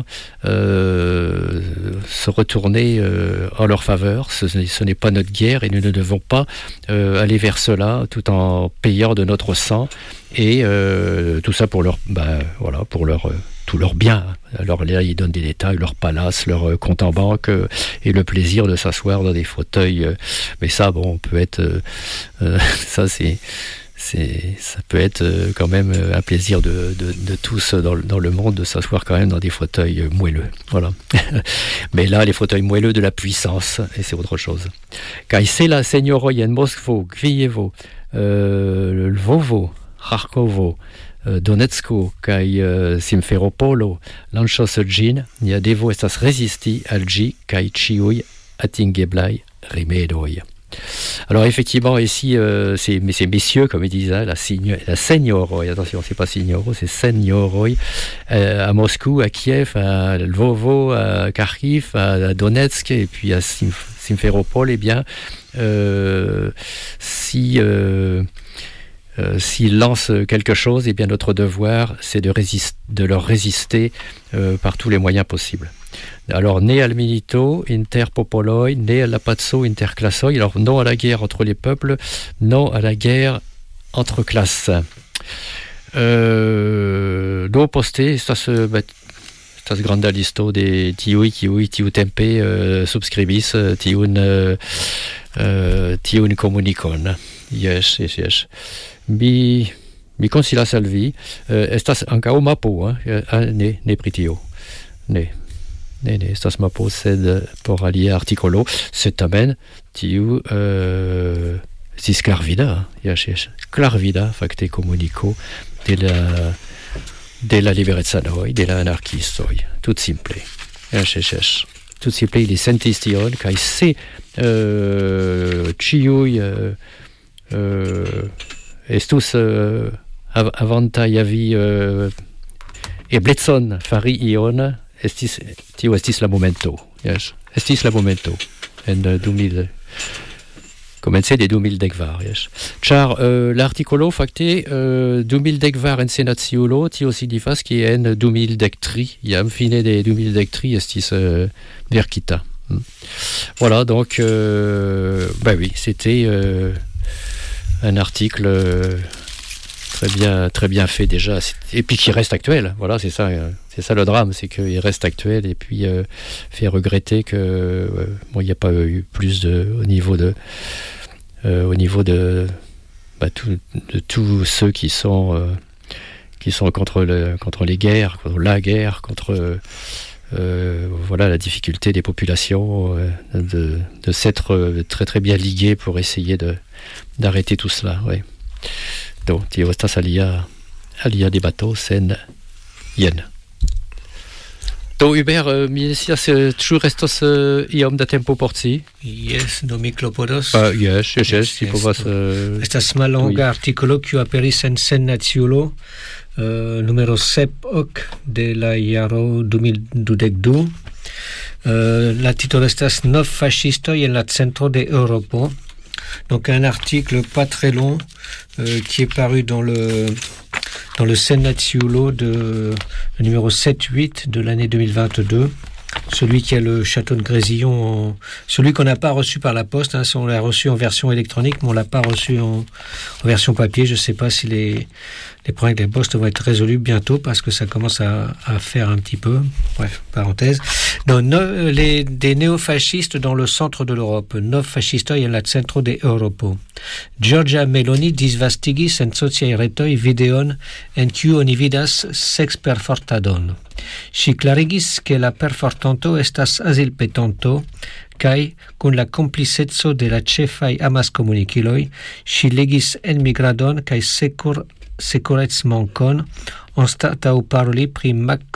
se retourner en leur faveur. Ce n'est pas notre guerre et nous ne devons pas aller vers cela tout en payant de notre sang et tout ça pour leur tout leur bien. Alors là, ils donnent des détails, leur palace, leur compte en banque et le plaisir de s'asseoir dans des fauteuils. Mais ça, on peut être... ça peut être quand même un plaisir de tous dans le monde de s'asseoir quand même dans des fauteuils moelleux. Voilà. Mais là, les fauteuils moelleux de la puissance, et c'est autre chose. Kai se la señoroi en Moskvo, Kievo, Lvovo, Kharkovo, Donetsko kai Simferopolo lanchos gin nia devo estas resisti algi kai ciui atingeblai rimedoi. Alors effectivement ici ces messieurs comme ils disent la senioroi, attention c'est pas signoro c'est senioroi à Moscou, à Kiev, à Lvovo, à Kharkiv, à Donetsk et puis à Simferopol s'ils lancent quelque chose, notre devoir, c'est de leur résister par tous les moyens possibles. Alors, ne al milito inter popoloi, ne alla pazzo inter classoi. Alors, non à la guerre entre les peuples, non à la guerre entre classes. Do poste, estas granda listo de tiui tiu tempe subscribis tiun komunikon. Yes. Mi consilas al vi estas ankaŭ mapo ne pri tio ne estas mapo sed por alia artikolo sed tamen tiu estis klarvida klarvida fakte komuniko de la liberecanoj de la anarkistoj tout simple tout simple ili sentis tion kaj se ĉiuj estus avantaj havi eblecon fari ion estis la momento. Yes. Estis la momento en 2000 komence de 2010. Yes. Ĉar l'artikolo fakte 2010 en senaciulo tio signifas ke en 2013 jam fine de 2013 estis verkita. Voilà donc oui, c'était un article très bien fait déjà, et puis qui reste actuel. Voilà, c'est ça le drame, c'est qu'il reste actuel et puis fait regretter que il n'y a pas eu plus au niveau de tous ceux qui sont contre les guerres, contre la guerre, contre la difficulté des populations de s'être très très bien ligués pour essayer d'arrêter tout cela. Ouais. Donc, tio estas alia debato sen jen. Do Hubert, mi scias ĉu restos iom da tempo por ci? Yes, do mi klopodos. Yes, si povas. Estas mallonga artikolo kiu aperis en Sennaciulo numero 7 de la jaro 2022. La titolo estas Nov faŝistoj en la centro de Eŭropo. Donc un article pas très long qui est paru dans le Sennaciulo le numéro 7-8 de l'année 2022. celui qui a le château de Grésillon, celui qu'on n'a pas reçu par la poste, on l'a reçu en version électronique, mais on l'a pas reçu en version papier. Je ne sais pas si les problèmes des postes vont être résolus bientôt, parce que ça commence à faire un petit peu. Bref, parenthèse. Des néofascistes dans le centre de l'Europe. Nov fascistoi en la centro de Europo. Giorgia Meloni disvastigis en sociaj retoj videon en kiu oni vidas seksperfortadon. Ŝi klarigis ke la perfortanto estas azilpetanto kaj kun la kompliceco de la ĉefaj amaskomunikiloj ŝi legis enmigradon kaj sekurecmankon anstataŭ paroli pri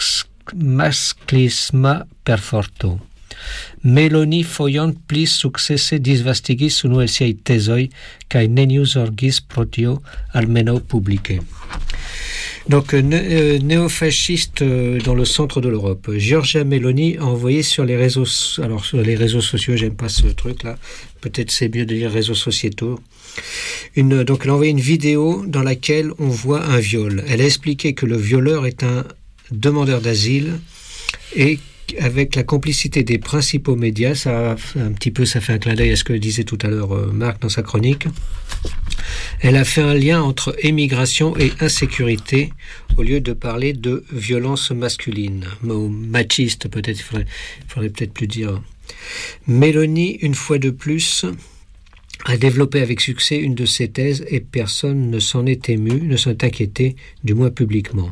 masklisma perforto. Meloni fojon pli sukcese disvastigis unu el siaj tezoj kaj neniu zorgis pro tio, almenaŭ publike. Donc, néofasciste dans le centre de l'Europe. Giorgia Meloni a envoyé sur les réseaux sociaux, j'aime pas ce truc-là, peut-être c'est mieux de dire réseaux sociétaux. Donc, elle a envoyé une vidéo dans laquelle on voit un viol. Elle a expliqué que le violeur est un demandeur d'asile et avec la complicité des principaux médias, ça fait un clin d'œil à ce que disait tout à l'heure Marc dans sa chronique. Elle a fait un lien entre émigration et insécurité au lieu de parler de violence masculine. Ou machiste, peut-être, il faudrait peut-être plus dire. Meloni, une fois de plus, a développé avec succès une de ses thèses et personne ne s'en est ému, ne s'en est inquiété, du moins publiquement.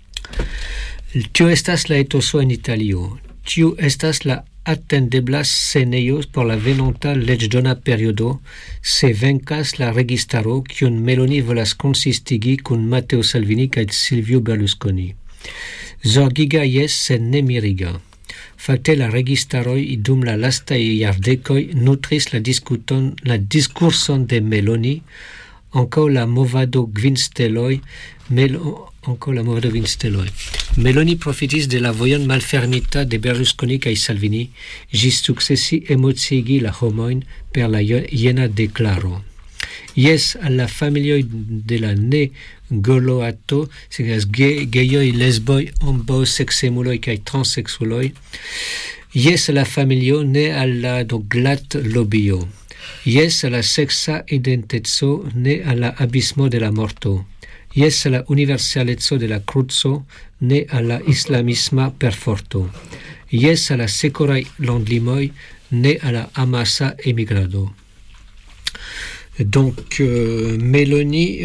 Tio estas la etoso en Italio. Tio estas la attendeblas scenejo por la venonta leĝdona periodo, se venkas la registaro kiun Meloni volas konsistigi kun Matteo Salvini kaj Silvio Berlusconi. Zorgiga jes, sed ne miriga. Fakte la registaroj dum la lastaj jardekoj nutris la diskurson de Meloni, ankaŭ la movado Gvinsteloj, Meloni profitis de la vojon malfermita de Berlusconi kaj Salvini ĝis sukcesi emociigi la homojn per la jena deklaro. Jes al la familioj de la ne-goloato, gejoj, lesboj, homosexemuloj kaj transexuloj. Jes al la familio, ne al la glat-lobio. Jes a la sexa identeco, ne a la abismo de la morto. Jes a la universaleco de la cruco, ne a la islamisma perforto. Jes a la sekuraj landlimoj, ne a la amasa emigrado. Donc, Meloni,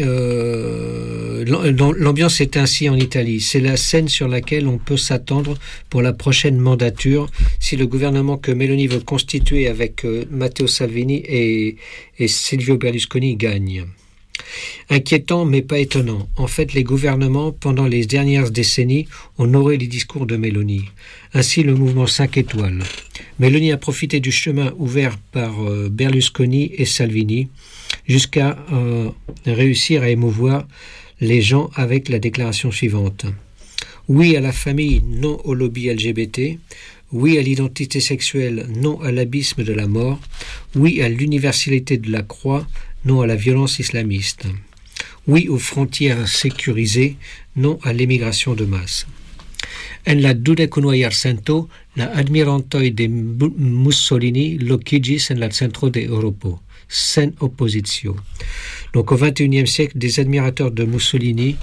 l'ambiance est ainsi en Italie. C'est la scène sur laquelle on peut s'attendre pour la prochaine mandature si le gouvernement que Meloni veut constituer avec Matteo Salvini et Silvio Berlusconi gagne. Inquiétant mais pas étonnant. En fait, les gouvernements, pendant les dernières décennies, ont honoré les discours de Meloni. Ainsi, le mouvement 5 étoiles. Meloni a profité du chemin ouvert par Berlusconi et Salvini jusqu'à réussir à émouvoir les gens avec la déclaration suivante. Oui à la famille, non au lobby LGBT. Oui à l'identité sexuelle, non à l'abysme de la mort. Oui à l'universalité de la croix, non à la violence islamiste. Oui aux frontières sécurisées, non à l'émigration de masse. En la 21 jarcento, la admirantoj de Mussolini lokiĝis en la centro de Europo, sen opposition. Donc au XXIe siècle, des admirateurs de Mussolini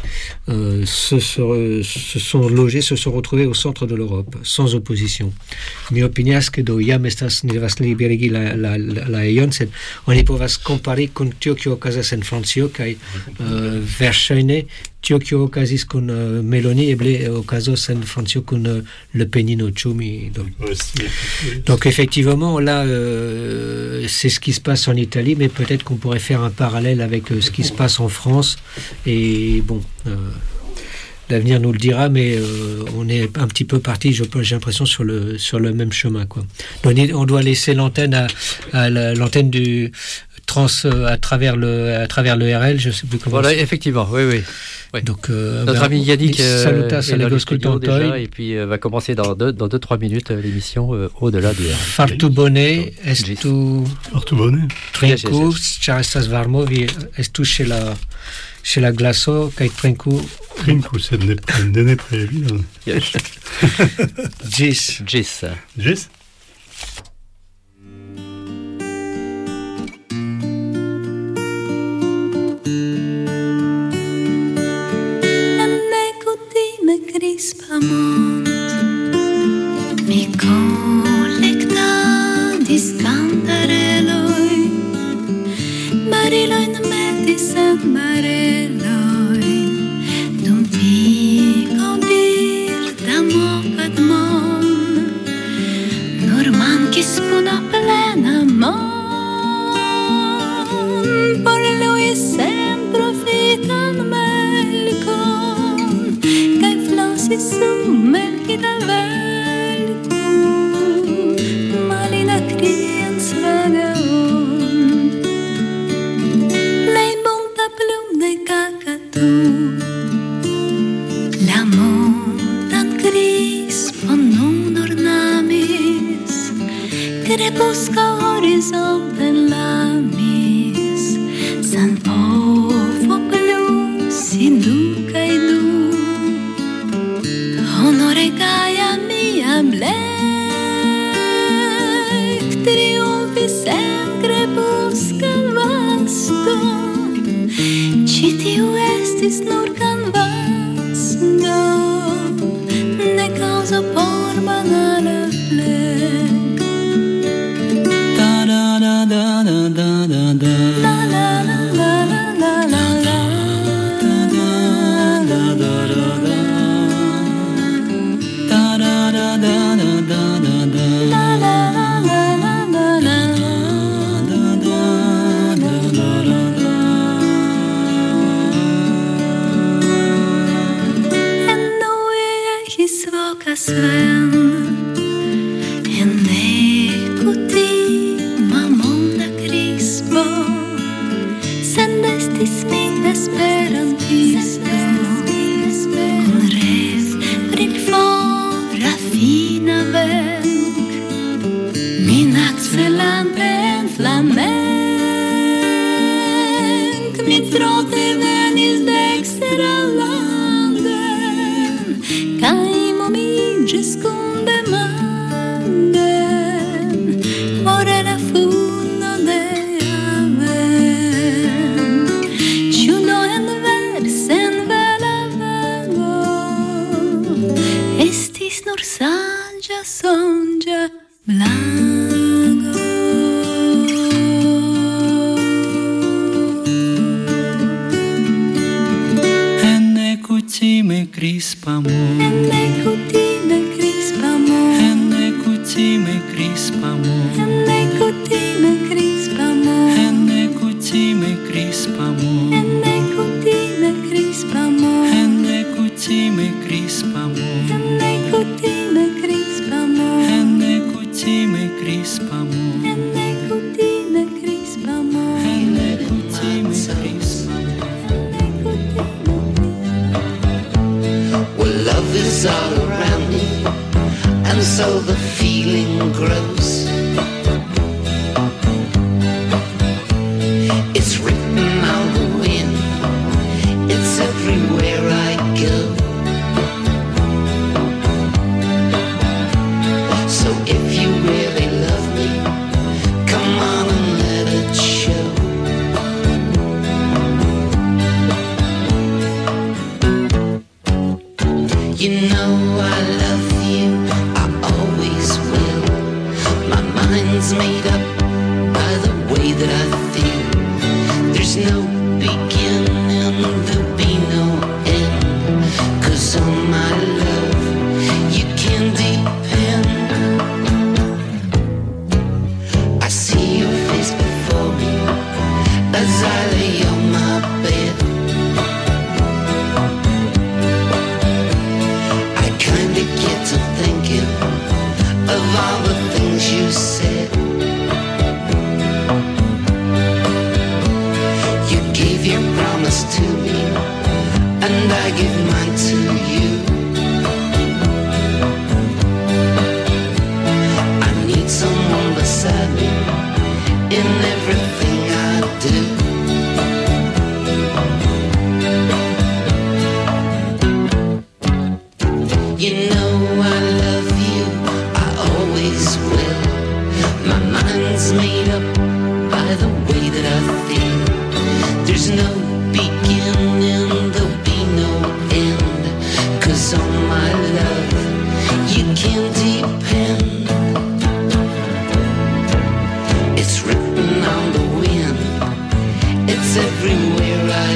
se sont logés, se sont retrouvés au centre de l'Europe, sans opposition. Mi opinias ke do jam estas ni devas liberigi la ejon, sed oni povas kompari kun tio kio okazas en Francio kaj verŝajne tio kio okazis kun Meloni eble okazos en Francio kun Le Penino, ĉu mi donc effectivement là c'est ce qui se passe en Italie, mais peut-être qu'on pourrait faire un parallèle avec ce qui se passe en France et bon l'avenir nous le dira, mais on est un petit peu parti, j'ai l'impression, sur le même chemin, quoi. Donc, on doit laisser l'antenne à l'antenne du à travers le RL, je sais plus comment. Voilà, effectivement, oui. Donc notre ami Yannick salutas est dans le studio déjà, et puis va commencer dans 2-3 minutes l'émission Au-delà du RL. Fartu bone, estu trinku, ĉar estas varmo, vi estu și la glaso ca-i Trinku. Trinku, c'est Nene Previ. Yes. Gis. Gis. Gis? Crispamont mi collecta di scantareloi Mariloin metis en Mariloin Dum pico birta mocat mon Norman chi spuna plena mon Por lui sem profitan melcon Cai flossi su melchi da velco Malina criens vagaon Lei monta plum de cacatu La montan crispo non ornamis Crepusca horizonte lamis San ovo plum si duca e du Honore gaia mia blec Triumphis en crepuscal vasto Citiu estis nur canvasto Ne causa por banala flec Da da da da da da da da La la la la la la la la Sven en ecuti mamonda crispo sendestis mi esperantisto con res brilfora fina venk min accelante en flamenc mi trote venis dextera landen caimo mi Giscun demanden Ora la fundo de aven Ciuno en versen vela vago Estis nur saggia songia blanco Enne cutime crispamon Enne cutime crispamon Enne cutime crispamon Enne cutime crispamon Enne cutime crispamon Enne cutime crispamon Enne cutime crispamon Enne cutime crispamon Enne cutime crispamon Enne cutime crispamon Enne cutime crispamon Well, love is all around me and so the feeling grows. It's written on the wind, it's everywhere I go. So if you really love me, come on and let it show. You know I love you, I always will. My mind's made up by the way that I feel. There's no beginning, there'll be no end. 'Cause on my love you can depend. I see your face before me as I lay on my bed. Get to thinking of all the things you said. You gave your promise to me, and I give mine to you. I need someone beside me in everything I do. no beginning, there'll be no end. 'Cause on my love you can depend. It's written on the wind, it's everywhere I